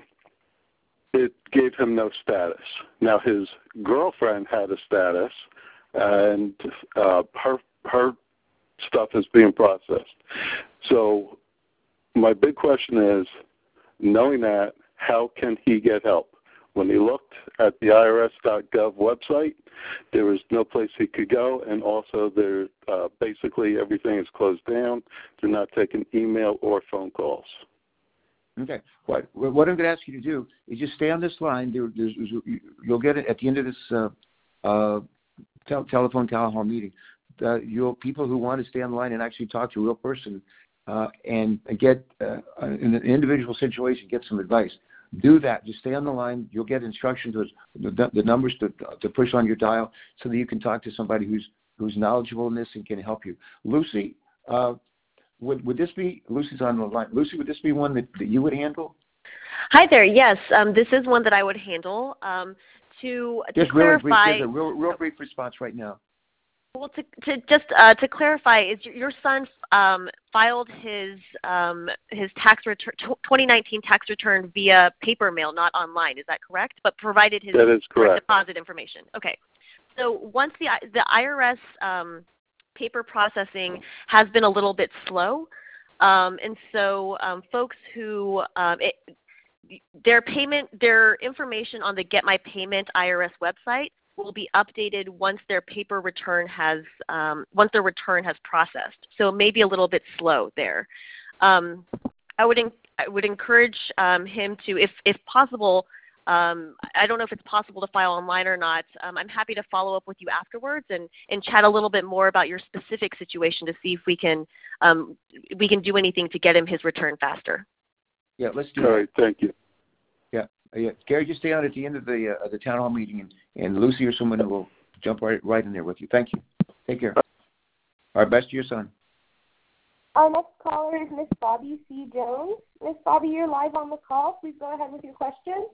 it gave him no status. Now, his girlfriend had a status, and uh, her her stuff is being processed. So my big question is, knowing that, how can he get help? When he looked at the I R S dot gov website, there was no place he could go, and also there uh, basically everything is closed down. They're not taking email or phone calls.
Okay. What what I'm going to ask you to do is just stay on this line. There, there's, you'll get it at the end of this uh, uh, tel- telephone town hall meeting. Uh, you'll people who want to stay on the line and actually talk to a real person uh, and get uh, in an individual situation, get some advice. Do that. Just stay on the line. You'll get instructions, the, the numbers to, to push on your dial so that you can talk to somebody who's who's knowledgeable in this and can help you. Lucy, uh, would would this be, Lucy's on the line. Lucy, would this be one that, that you would handle?
Hi there. Yes, um, this is one that I would handle. Um, to, to
just
clarify,
really brief, a real, real brief response right now.
Well, to, to just uh, to clarify, is your, your son um, filed his um, his tax return twenty nineteen tax return via paper mail, not online? Is that correct? But provided his
that is correct.
deposit information. Okay. So once the the I R S um, paper processing has been a little bit slow, um, and so um, folks who um, it, their payment their information on the Get My Payment I R S website will be updated once their paper return has um, once their return has processed. So it may be a little bit slow there. Um, I would en- I would encourage um, him to, if if possible. Um, I don't know if it's possible to file online or not. Um, I'm happy to follow up with you afterwards and, and chat a little bit more about your specific situation to see if we can um, we can do anything to get him his return faster.
Yeah, let's do
All
that.
right, thank you.
Yeah, yeah. Gary, just stay on at the end of the uh, the town hall meeting, and, and Lucy or someone will jump right right in there with you. Thank you. Take care. Our best to your son.
Our next caller is Miss Bobby C. Jones. Miss Bobby, you're live on the call. Please go ahead with your question.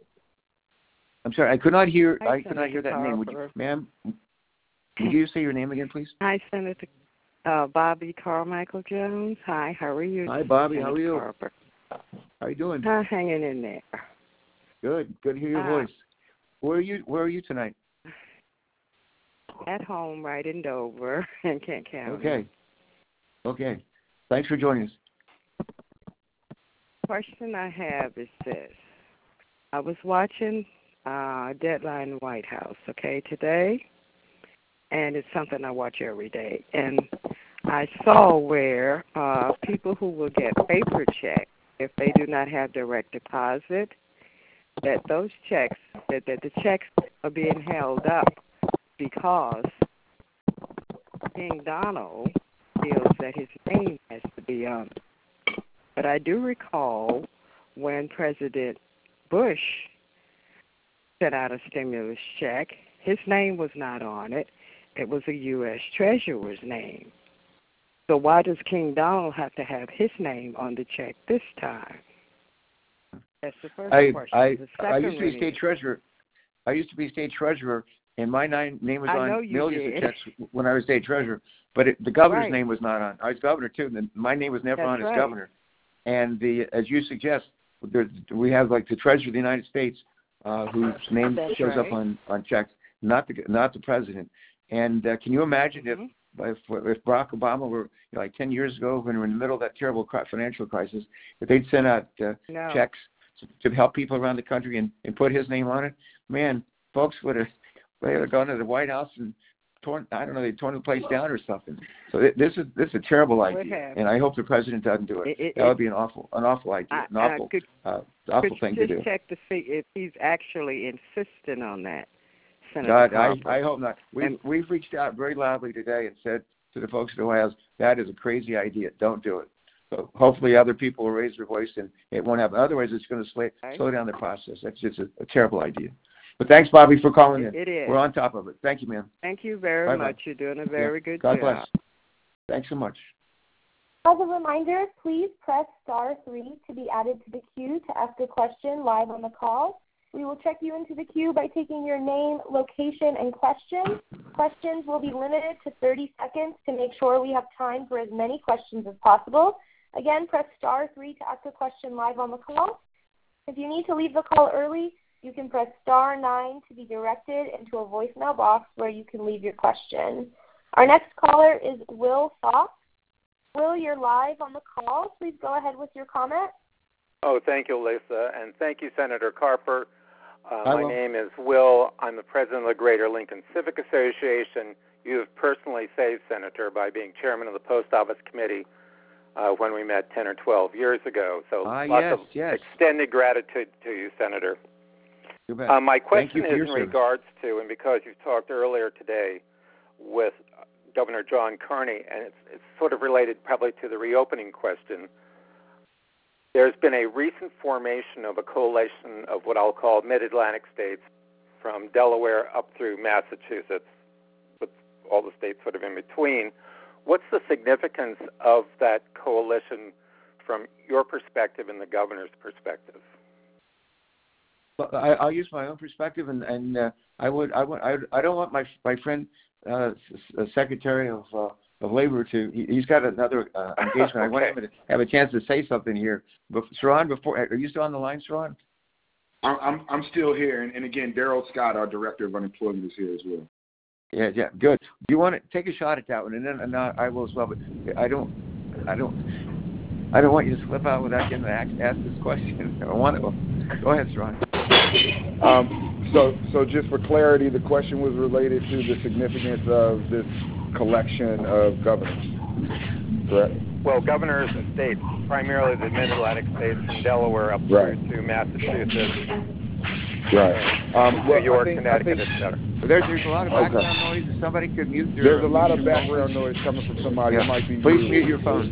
I'm sorry, I could not hear.
Hi,
I could not hear that
Senator
name. Would you, ma'am? Would you say your name again, please?
Hi, Senator uh, Bobby Carmichael Jones. Hi, how are you?
Hi, Bobby.
Senator
How are you?
Carper.
How are you doing?
I'm hanging in there.
Good. Good to hear your
Uh,
voice. Where are you? Where are you tonight?
At home, right in Dover, in Kent County.
Okay. Okay. Thanks for joining us.
Question I have is this: I was watching uh, Deadline White House, okay, today, and it's something I watch every day, and I saw where uh, people who will get paper checks if they do not have direct deposit, that those checks, that, that the checks are being held up because King Donald feels that his name has to be on it. But I do recall when President Bush sent out a stimulus check, his name was not on it. It was a U S Treasurer's name. So why does King Donald have to have his name on the check this time? That's the first
I
question.
I
The
I used to be
second
state
is-
treasurer. I used to be state treasurer, and my name, name was
I
on
know you
millions
did.
of checks when I was state treasurer. But it, the governor's
Right.
name was not on. I was governor too, and my name was never
That's
on as
right.
governor. And the as you suggest, there, we have like the treasurer of the United States, uh, whose name
That's
shows
right.
up on, on checks, not the not the president. And uh, can you imagine
Mm-hmm.
if if if Barack Obama were, you know, like ten years ago when we were in the middle of that terrible cri- financial crisis, if they'd sent out uh,
No.
checks to, to help people around the country and, and put his name on it, man, folks would have they would have gone to the White House and torn I don't know they torn the place down or something. So it, this is this is a terrible
Would
idea,
have.
and I hope the president doesn't do it.
It- it-
that would
it-
be an awful an awful idea, an
I- I
awful
could-
uh, awful
Could
thing
you
to
just
do.
check to see if he's actually insisting on that, Senator
God,
Carper?
I, I hope not. We've,
And-
we've reached out very loudly today and said to the folks at the White House, that is a crazy idea. Don't do it. So hopefully other people will raise their voice and it won't happen. Otherwise, it's going to slow, slow down the process. That's just a, a terrible idea. But thanks, Bobby, for calling in.
It is.
We're on top of it. Thank you, ma'am.
Thank you very
Bye-bye.
much. You're doing a very
yeah.
good
God
job.
bless. Thanks so much.
As a reminder, please press star three to be added to the queue to ask a question live on the call. We will check you into the queue by taking your name, location, and question. Questions will be limited to thirty seconds to make sure we have time for as many questions as possible. Again, press star three to ask a question live on the call. If you need to leave the call early, you can press star nine to be directed into a voicemail box where you can leave your question. Our next caller is Will Fox. Will, you're live on the call. Please go ahead with your comment.
Oh, thank you, Lisa, and thank you, Senator Carper. Uh,
Hi,
my
Will.
name is Will. I'm the president of the Greater Lincoln Civic Association. You have personally saved, Senator, by being chairman of the Post Office Committee uh, when we met ten or twelve years ago. So
Ah,
lots
yes,
of
yes.
extended gratitude to you, Senator.
You bet.
Uh, my
Thank
question
you for
is
your
in
service.
regards to, and because you've talked earlier today with Governor John Carney, and it's, it's sort of related probably to the reopening question. There's been a recent formation of a coalition of what I'll call mid-Atlantic states from Delaware up through Massachusetts, with all the states sort of in between. What's the significance of that coalition from your perspective and the governor's perspective?
Well, I, I'll use my own perspective, and, and uh, I would, I would, I, I don't want my my friend, uh, S- Secretary of uh, of Labor, to. He, he's got another uh, engagement.
Okay.
I want him to have a chance to say something here. But Sharon, before, are you still on the line, Sharon?
I'm I'm, I'm still here, and, and again, Daryl Scott, our director of unemployment, is here as well.
Yeah, yeah, good. Do you want to take a shot at that one, and then and I I will as well. But I don't, I don't, I don't want you to slip out without getting to ask, ask this question. I want to. Go ahead, Sharon.
Um, so, so just for clarity, the question was related to the significance of this collection of governors, correct?
Well, governors of states, primarily the mid-Atlantic states from Delaware up
Right.
through to Massachusetts,
Right. Um,
New
well,
York,
I think,
Connecticut,
I think,
et cetera.
There's there's a lot of
Okay.
background noise. If somebody could mute their.
There's a lot of
mute your
background
phone.
noise coming from somebody.
Yeah.
It might be
Please
you.
mute your phone.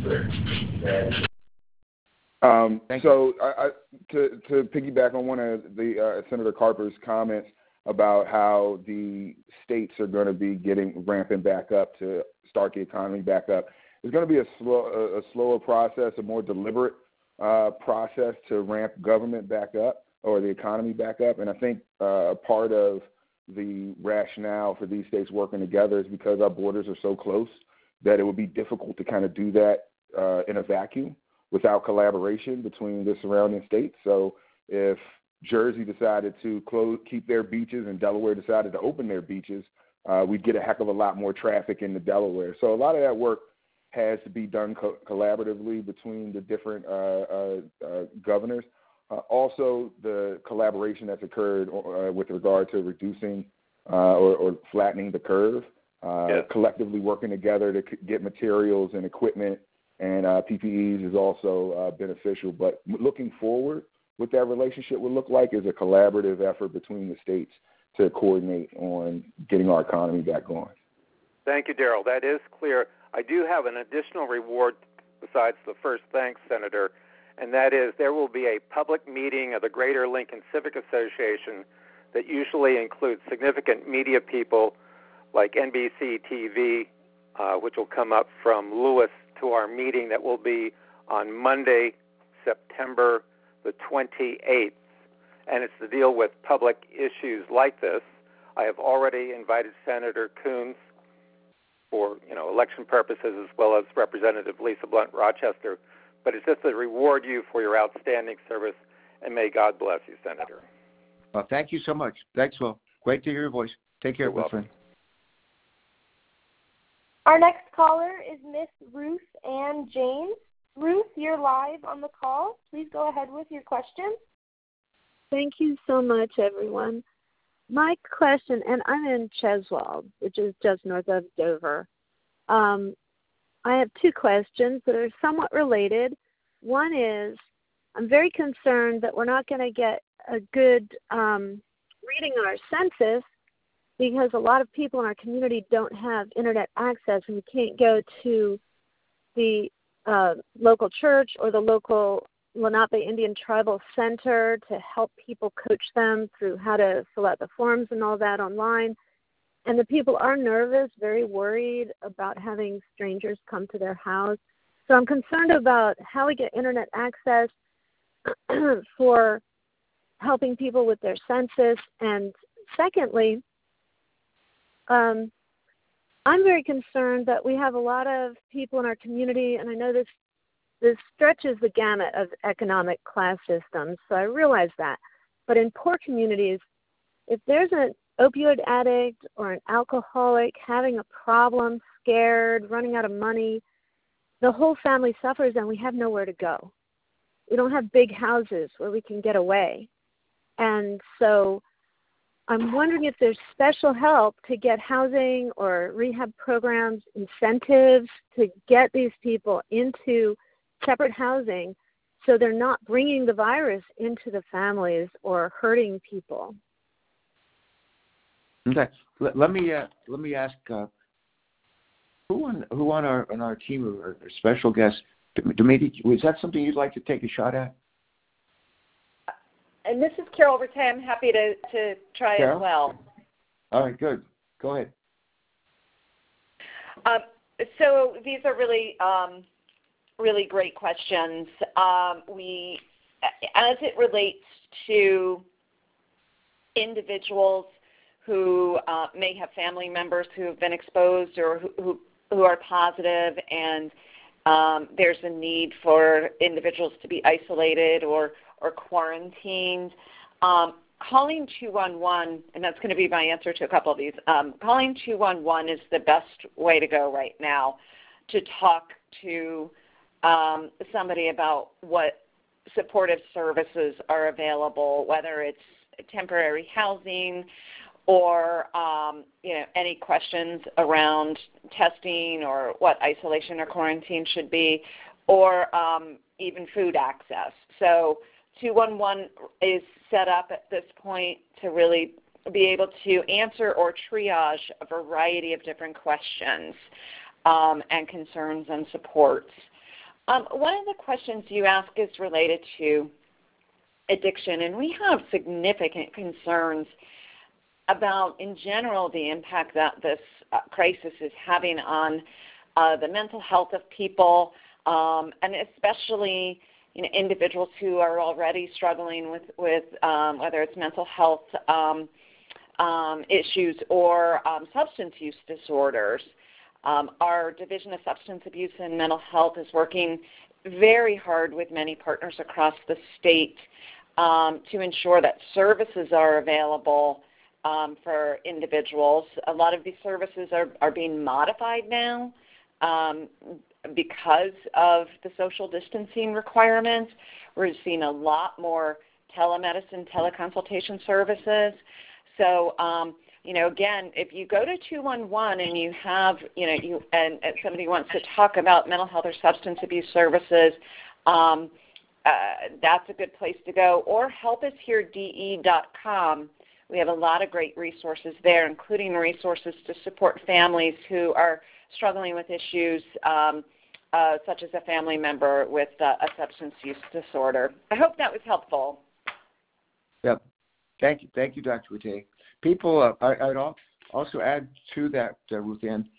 Um,
Thank
so, I, I, to to piggyback on one of the uh, Senator Carper's comments about how the states are going to be getting ramping back up to start the economy back up, it's going to be a slow, a, a slower process, a more deliberate uh, process to ramp government back up or the economy back up. And I think uh, part of the rationale for these states working together is because our borders are so close that it would be difficult to kind of do that uh, in a vacuum without collaboration between the surrounding states. So if Jersey decided to close, keep their beaches and Delaware decided to open their beaches, uh, we'd get a heck of a lot more traffic into Delaware. So a lot of that work has to be done co- collaboratively between the different uh, uh, uh, governors. Uh, also, the collaboration that's occurred uh, with regard to reducing uh, or, or flattening the curve, uh,
Yeah.
collectively working together to c- get materials and equipment and uh, P P Es is also uh, beneficial. But looking forward, what that relationship would look like is a collaborative effort between the states to coordinate on getting our economy back going.
Thank you, Daryl. That is clear. I do have an additional reward besides the first thanks, Senator, and that is there will be a public meeting of the Greater Lincoln Civic Association that usually includes significant media people like N B C T V, uh, which will come up from Lewis to our meeting that will be on Monday, September the twenty-eighth, and it's to deal with public issues like this. I have already invited Senator Coons for, you know, election purposes, as well as Representative Lisa Blunt Rochester, but it's just to reward you for your outstanding service, and may God bless you, Senator.
Well, thank you so much. Thanks, Will. Great to hear your voice. Take care,
You're
my
welcome.
friend.
Our next caller is Miss Ruth Ann James. Ruth, you're live on the call. Please go ahead with your question.
Thank you so much, everyone. My question, and I'm in Cheswold, which is just north of Dover. Um, I have two questions that are somewhat related. One is, I'm very concerned that we're not going to get a good um, reading on our census because a lot of people in our community don't have internet access and you can't go to the uh, local church or the local Lenape Indian Tribal Center to help people, coach them through how to fill out the forms and all that online. And the people are nervous, very worried about having strangers come to their house. So I'm concerned about how we get internet access for helping people with their census. And secondly, um, I'm very concerned that we have a lot of people in our community, and I know this this stretches the gamut of economic class systems, so I realize that. But in poor communities, if there's an opioid addict or an alcoholic having a problem, scared, running out of money, the whole family suffers and we have nowhere to go. We don't have big houses where we can get away. And so I'm wondering if there's special help to get housing or rehab programs, incentives to get these people into separate housing so they're not bringing the virus into the families or hurting people.
Okay. Let, let me uh, let me ask uh, who on who on our on our team or, or special guest, Demita, was that something you'd like to take a shot at?
And this is Carol Rattay. I'm happy to, to try
Carol?
as well.
All right, good. Go ahead.
Um, so these are really, um, really great questions. Um, we, as it relates to individuals who uh, may have family members who have been exposed or who, who, who are positive, and um, there's a need for individuals to be isolated or or quarantined, um, calling two one one, and that's going to be my answer to a couple of these, um, calling two one one is the best way to go right now to talk to um, somebody about what supportive services are available, whether it's temporary housing or um, you know, any questions around testing or what isolation or quarantine should be, or um, even food access. So two one one is set up at this point to really be able to answer or triage a variety of different questions um, and concerns and supports. Um, one of the questions you ask is related to addiction, and we have significant concerns about, in general, the impact that this uh, crisis is having on uh, the mental health of people, um, and especially you know, individuals who are already struggling with, with um, whether it's mental health um, um, issues or um, substance use disorders. Um, our Division of Substance Abuse and Mental Health is working very hard with many partners across the state um, to ensure that services are available um, for individuals. A lot of these services are, are being modified now um, because of the social distancing requirements. We're seeing a lot more telemedicine, teleconsultation services. So, um, you know, again, if you go to two one one and you have, you know, you and, and somebody wants to talk about mental health or substance abuse services, um, uh, that's a good place to go. Or help us here D E dot com. We have a lot of great resources there, including resources to support families who are struggling with issues um, uh, such as a family member with uh, a substance use disorder. I hope that was helpful.
Yep. Thank you. Thank you, Doctor Rattay. People, uh, I, I'd also add to that, uh, Ruth Ann,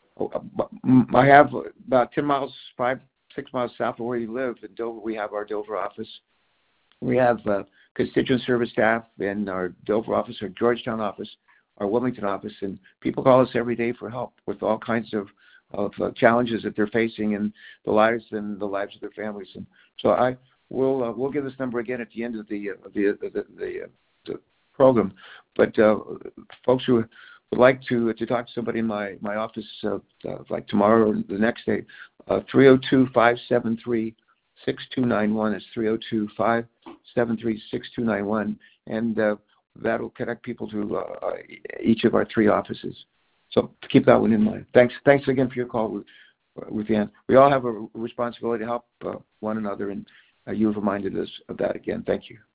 I have about ten miles, five, six miles south of where you live in Dover, we have our Dover office. We have uh, constituent service staff in our Dover office, our Georgetown office, our Wilmington office, and people call us every day for help with all kinds of, of uh, challenges that they're facing in the lives and the lives of their families. And so I will uh, we'll give this number again at the end of the uh, the the, the, uh, the program. But uh, folks who would like to to talk to somebody in my my office, uh, uh, like tomorrow or the next day, uh, three oh two, five seven three, six two nine one. It's three oh two, five seven three, six two nine one, and uh, that'll connect people to uh, each of our three offices. So keep that one in mind. Thanks. Thanks again for your call, Ruth, Ruth Ann. We all have a responsibility to help uh, one another, and uh, you've reminded us of that again. Thank you.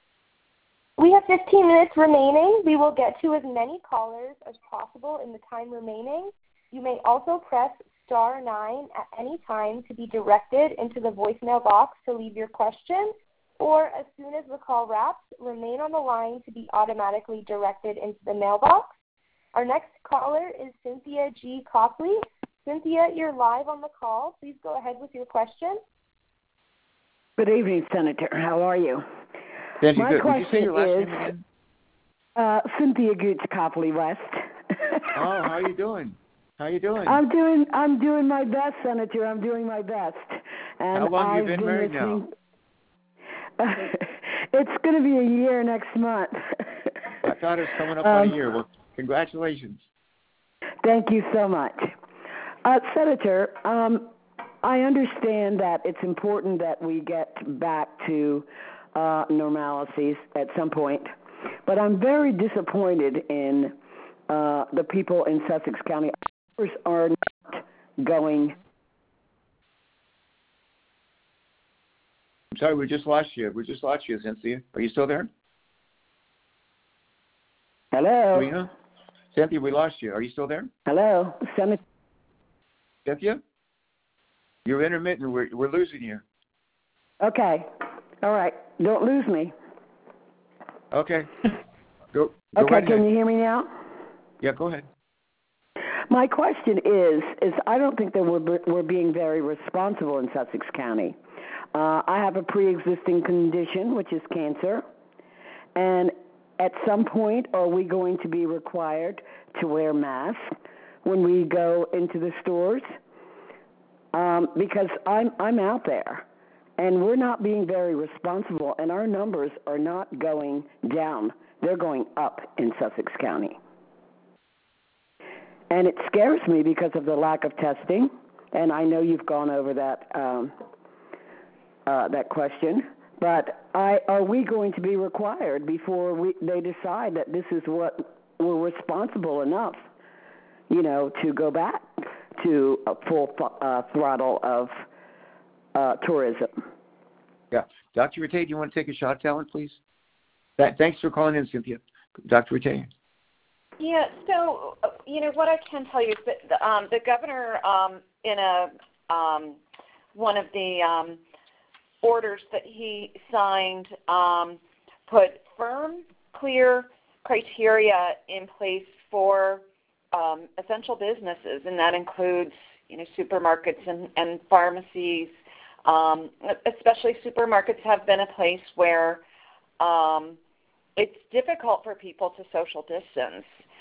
We have fifteen minutes remaining. We will get to as many callers as possible in the time remaining. You may also press star nine at any time to be directed into the voicemail box to leave your question, or as soon as the call wraps, remain on the line to be automatically directed into the mailbox. Our next caller is Cynthia G. Copley. Cynthia, you're live on the call. Please go ahead with your question.
Good evening, Senator. How are you?
Cynthia,
My
good.
question
Would you say your last
is
name again?
Uh, Cynthia Gooch Copley West.
Oh, how you doing? How you doing?
I'm doing. I'm doing my best, Senator. I'm doing my best. And
How long have
I've
you been,
been
married
listening... now? It's going to be a year next month.
I thought it was coming up
um,
on a year. Well, congratulations.
Thank you so much, uh, Senator. Um, I understand that it's important that we get back to uh, normalities at some point, but I'm very disappointed in uh, the people in Sussex County. Ours are not going.
I'm sorry, we just lost you. We just lost you, Cynthia. Are you still there?
Hello?
Serena? Cynthia, we lost you. Are you still there?
Hello? Senator?
Cynthia? You're intermittent. We're, we're losing you.
Okay. All right. Don't lose me.
Okay. Go, go
okay,
right
can
ahead.
you hear me now?
Yeah, go ahead.
My question is, is I don't think that we're, we're being very responsible in Sussex County. Uh, I have a pre-existing condition, which is cancer, and at some point, are we going to be required to wear masks when we go into the stores? Um, because I'm I'm out there, and we're not being very responsible, and our numbers are not going down; they're going up in Sussex County, and it scares me because of the lack of testing. And I know you've gone over that um, uh, that question. But I, are we going to be required before we, they decide that this is what we're responsible enough, you know, to go back to a full uh, throttle of uh, tourism?
Yeah. Doctor Rattay, do you want to take a shot, Talent, please? That, thanks for calling in, Cynthia. Doctor Rattay.
Yeah, so, you know, what I can tell you is that the, um, the governor um, in a um, one of the um, orders that he signed um, put firm, clear criteria in place for um, essential businesses, and that includes, you know, supermarkets and, and pharmacies. Um, especially supermarkets have been a place where um, it's difficult for people to social distance.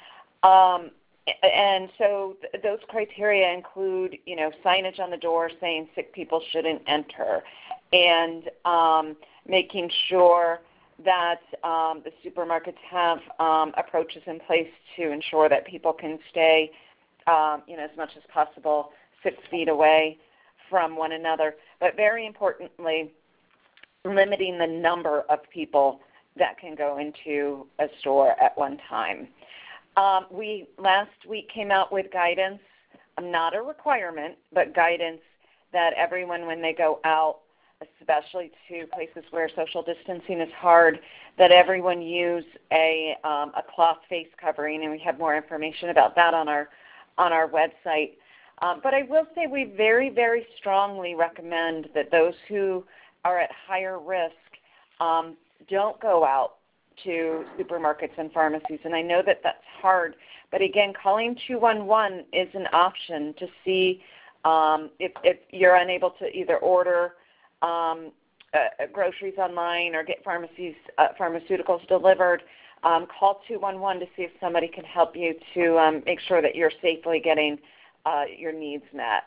Um, and so th- those criteria include, you know, signage on the door saying sick people shouldn't enter, and um, making sure that um, the supermarkets have um, approaches in place to ensure that people can stay, um, you know, as much as possible six feet away from one another. But very importantly, limiting the number of people that can go into a store at one time. Um, we last week came out with guidance, not a requirement, but guidance that everyone, when they go out, especially to places where social distancing is hard, that everyone use a um, a cloth face covering, and we have more information about that on our on our website. Um, but I will say we very, very strongly recommend that those who are at higher risk um, don't go out to supermarkets and pharmacies. And I know that that's hard, but again, calling two one one is an option to see um, if, if you're unable to either order um, uh, groceries online or get pharmacies uh, pharmaceuticals delivered. Um, call two one one to see if somebody can help you to um, make sure that you're safely getting uh, your needs met.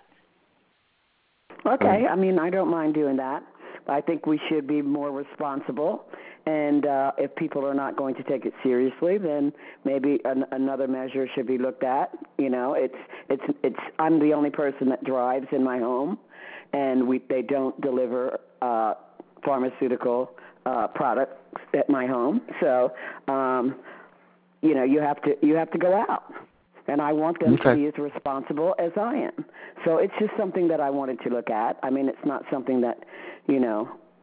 Okay, I mean, I don't mind doing that. I think we should be more responsible, and uh, if people are not going to take it seriously, then maybe an, another measure should be looked at. You know, it's it's it's. I'm the only person that drives in my home, and we they don't deliver uh, pharmaceutical uh, products at my home. So, um, you know, you have to you have to go out. And I want them
Okay.
to be as responsible as I am. So it's just something that I wanted to look at. I mean, it's not something that, you know,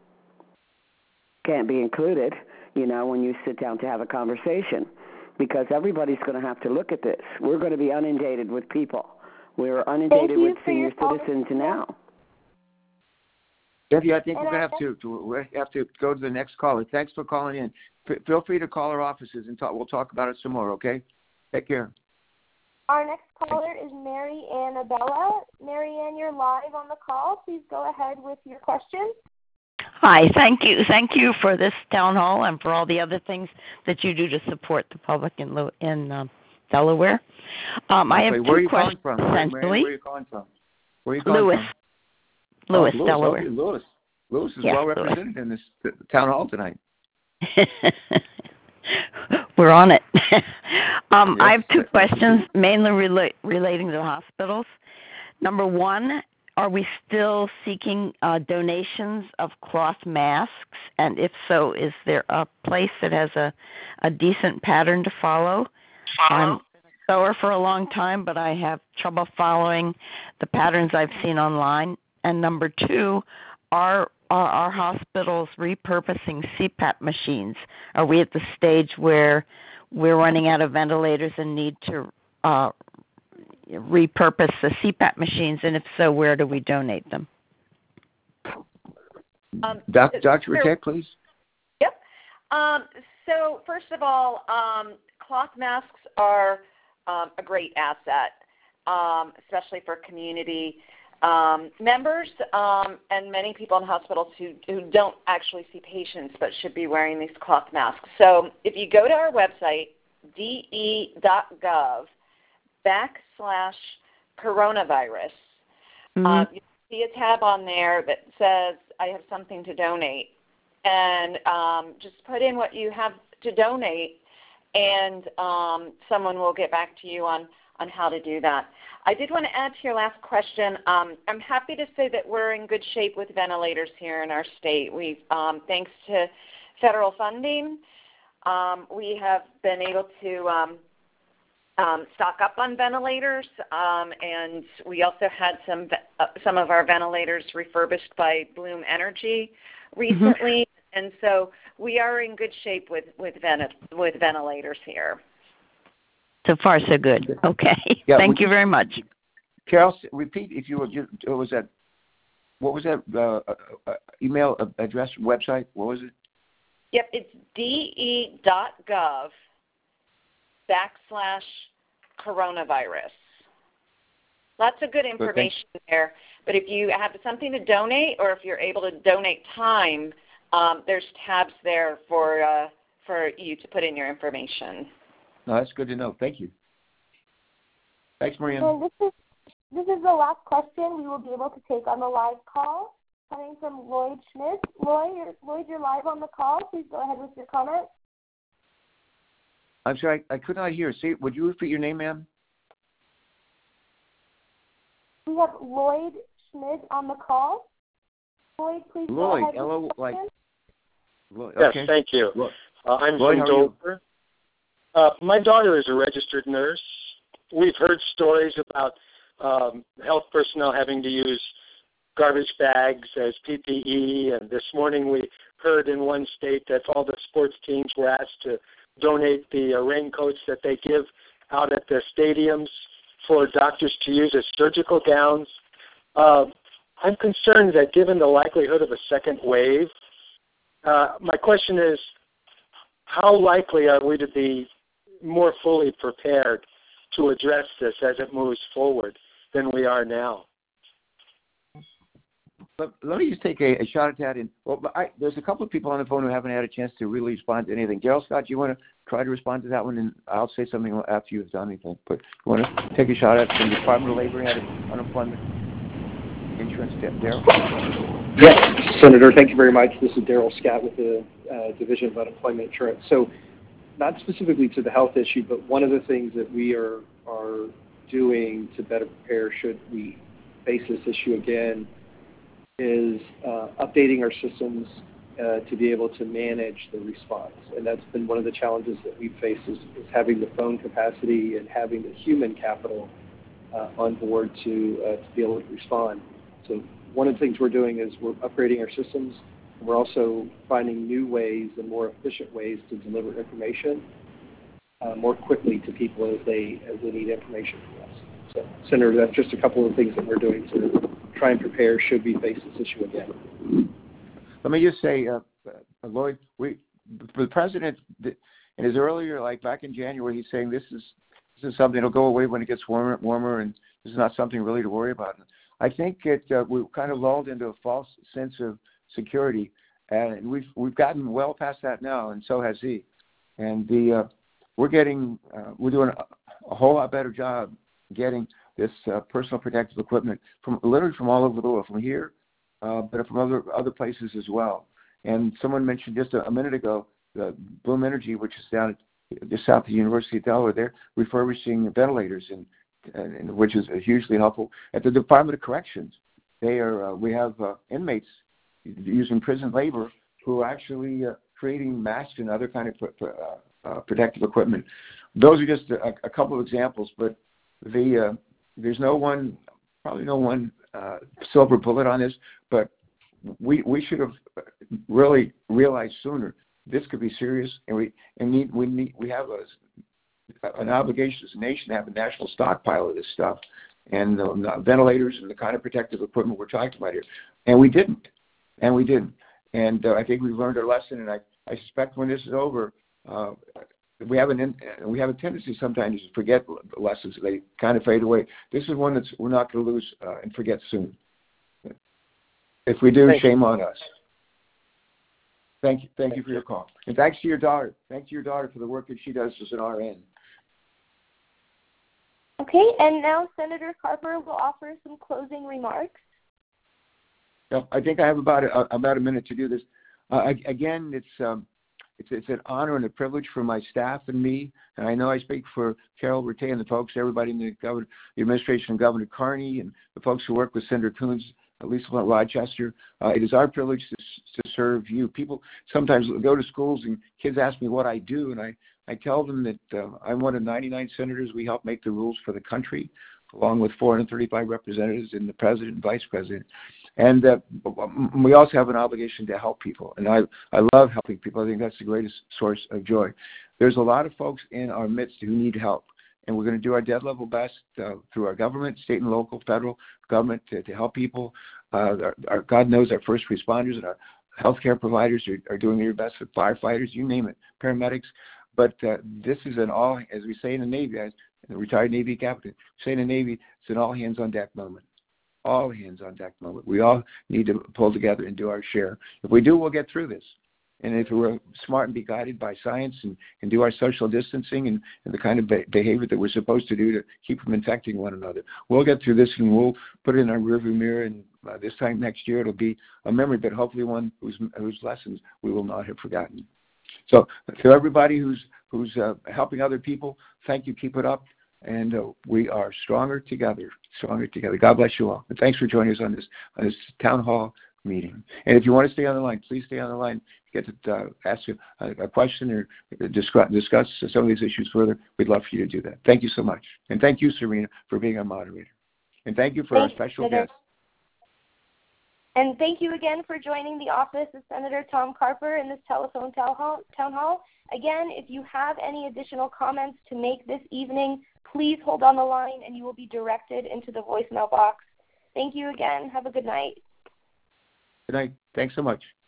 can't be included, you know, when you sit down to have a conversation, because everybody's going to have to look at this. We're going to be inundated with people We're inundated with senior
call.
citizens now.
Debbie, I think
And
we're going
I
to have to, to we have to go to the next caller. Thanks for calling in. F- feel free to call our offices and talk. We'll talk about it some more, okay? Take care.
Our next caller is Mary Annabella. Mary Ann, you're live on the call. Please go ahead with your question.
Hi, thank you. Thank you for this town hall and for all the other things that you do to support the public in Lew- in um, Delaware. Um, I have
Wait,
two
where are you
questions.
calling from? Mary,
Essentially,
where are you calling from? Where are you calling
Lewis,
from?
Lewis,
oh, Lewis,
Delaware.
Okay, Lewis. Lewis is
Yes,
well
Lewis.
represented in this uh, town hall tonight.
We're on it. um,
Yes.
I have two questions, mainly rela- relating to the hospitals. Number one, are we still seeking uh, donations of cloth masks? And if so, is there a place that has a, a decent pattern to follow? I'm a sewer for a long time, but I have trouble following the patterns I've seen online. And number two, are are our hospitals repurposing C PAP machines? Are we at the stage where we're running out of ventilators and need to uh, repurpose the C PAP machines? And if so, where do we donate them?
Um,
Doc, Doctor
so,
Ratek, please.
Yep. Um, so first of all, um, cloth masks are um, a great asset, um, especially for community um, members um, and many people in hospitals who, who don't actually see patients but should be wearing these cloth masks. So if you go to our website, d e dot gov backslash coronavirus,
Mm-hmm.
um, you see a tab on there that says, I have something to donate. And um, just put in what you have to donate, and um, someone will get back to you on, on how to do that. I did want to add to your last question. Um, I'm happy to say that we're in good shape with ventilators here in our state. We've, um, thanks to federal funding, um, we have been able to um, um, stock up on ventilators, um, and we also had some uh, some of our ventilators refurbished by Bloom Energy recently. Mm-hmm. And so we are in good shape with with, vent- with ventilators here.
So far, so good. Okay.
Yeah,
Thank you
you,
very much.
Carol, repeat if you were. What was that? What was that uh, uh, email address, website? What was it?
Yep, it's de dot gov backslash coronavirus. Lots of good information okay. there. But if you have something to donate, or if you're able to donate time, um, there's tabs there for uh, for you to put in your information.
No, that's good to know. Thank you. Thanks, Maria.
So this is this is the last question we will be able to take on the live call, coming from Lloyd Schmidt. Lloyd, you're, Lloyd, you're live on the call. Please go ahead with your comment.
I'm sorry, I, I could not hear. See, would you repeat your name, ma'am?
We have Lloyd Schmidt on the call. Lloyd, please
Lloyd,
go ahead.
L O,
like.
Lloyd,
yes,
okay.
thank you. Uh, I'm
Lloyd,
from Dover. Uh, my daughter is a registered nurse. We've heard stories about um, health personnel having to use garbage bags as P P E, and this morning we heard in one state that all the sports teams were asked to donate the uh, raincoats that they give out at the stadiums for doctors to use as surgical gowns. Uh, I'm concerned that given the likelihood of a second wave, uh, my question is, how likely are we to be more fully prepared to address this as it moves forward than we are now?
Let, let me just take a, a shot at that. And well, I, there's a couple of people on the phone who haven't had a chance to really respond to anything. Gerald Scott, do you want to try to respond to that one? And I'll say something after you've done anything. But you want to take a shot at from the Department of Labor and unemployment insurance, Daryl?
Yes, Senator, thank you very much. This is Daryl Scott with the uh, Division of Unemployment Insurance. So not specifically to the health issue, but one of the things that we are, are doing to better prepare should we face this issue again is uh, updating our systems uh, to be able to manage the response. And that's been one of the challenges that we face is, is having the phone capacity and having the human capital uh, on board to, uh, to be able to respond. So one of the things we're doing is we're upgrading our systems. We're also finding new ways and more efficient ways to deliver information uh, more quickly to people as they as they need information from us. So, Senator, that's just a couple of things that we're doing to try and prepare should we face this issue again.
Let me just say, uh, uh, Lloyd, we, for the president, in his earlier, like back in January, he's saying this is this is something that'll go away when it gets warmer, warmer, and this is not something really to worry about. I think it uh, we kind of lulled into a false sense of security, and we've we've gotten well past that now, and so has he. And the uh, we're getting uh, we're doing a, a whole lot better job getting this uh, personal protective equipment from literally from all over the world, from here, uh, but from other other places as well. And someone mentioned just a, a minute ago, the Bloom Energy, which is down at, just south of the University of Delaware, they're refurbishing ventilators, and, and which is hugely helpful. At the Department of Corrections, they are uh, we have uh, inmates using prison labor who are actually uh, creating masks and other kind of uh, uh, protective equipment. Those are just a, a couple of examples, but the uh, there's no one, probably no one uh, silver bullet on this, but we we should have really realized sooner this could be serious, and we and need we need we have a, an obligation as a nation to have a national stockpile of this stuff, and the ventilators and the kind of protective equipment we're talking about here, and we didn't, and we didn't, and uh, I think we've learned our lesson, and I, I suspect when this is over, uh, we have an we have a tendency sometimes to forget the lessons; they kind of fade away. This is one that's we're not going to lose uh, and forget soon. If we do,
Thank
shame
you.
on us. Thank you. Thank you for your call. And thanks to your daughter. Thanks to your daughter for the work that she does as an R N.
Okay, and now Senator Carper will offer some closing remarks.
Yep, I think I have about a, about a minute to do this. Uh, again, it's um, it's it's an honor and a privilege for my staff and me. And I know I speak for Carol Rattay and the folks, everybody in the, governor, the administration of Governor Carney and the folks who work with Senator Coons, Lisa Rochester. Uh, it is our privilege to, to serve you. People sometimes go to schools and kids ask me what I do, and I, I tell them that uh, I'm one of ninety-nine senators. We help make the rules for the country, along with four hundred thirty-five representatives and the president and vice president. And uh, we also have an obligation to help people, and I, I love helping people. I think that's the greatest source of joy. There's a lot of folks in our midst who need help, and we're going to do our dead level best uh, through our government, state and local, federal government to, to help people. Uh, our, our, God knows our first responders and our healthcare providers are, are doing their best with firefighters, you name it, paramedics. But uh, this is an all, as we say in the Navy, as a retired Navy captain, say in the Navy, it's an all hands on deck moment. All hands on deck moment. We all need to pull together and do our share. If we do, we'll get through this. And if we're smart and be guided by science and, and do our social distancing and, and the kind of be- behavior that we're supposed to do to keep from infecting one another, we'll get through this and we'll put it in our rearview mirror. And uh, this time next year, it'll be a memory, but hopefully one whose, whose lessons we will not have forgotten. So to everybody who's who's uh, helping other people, thank you. Keep it up. And uh, we are stronger together, stronger together. God bless you all. And thanks for joining us on this on this town hall meeting. And if you want to stay on the line, please stay on the line. Get to uh, ask a, a question or discuss, discuss some of these issues further. We'd love for you to do that. Thank you so much. And thank you, Serena, for being our moderator. And thank you for
Thanks,
our special
Senator.
guest.
And thank you again for joining the office of Senator Tom Carper in this telephone town hall. Town hall. Again, if you have any additional comments to make this evening, please hold on the line and you will be directed into the voicemail box. Thank you again. Have a good night.
Good night. Thanks so much.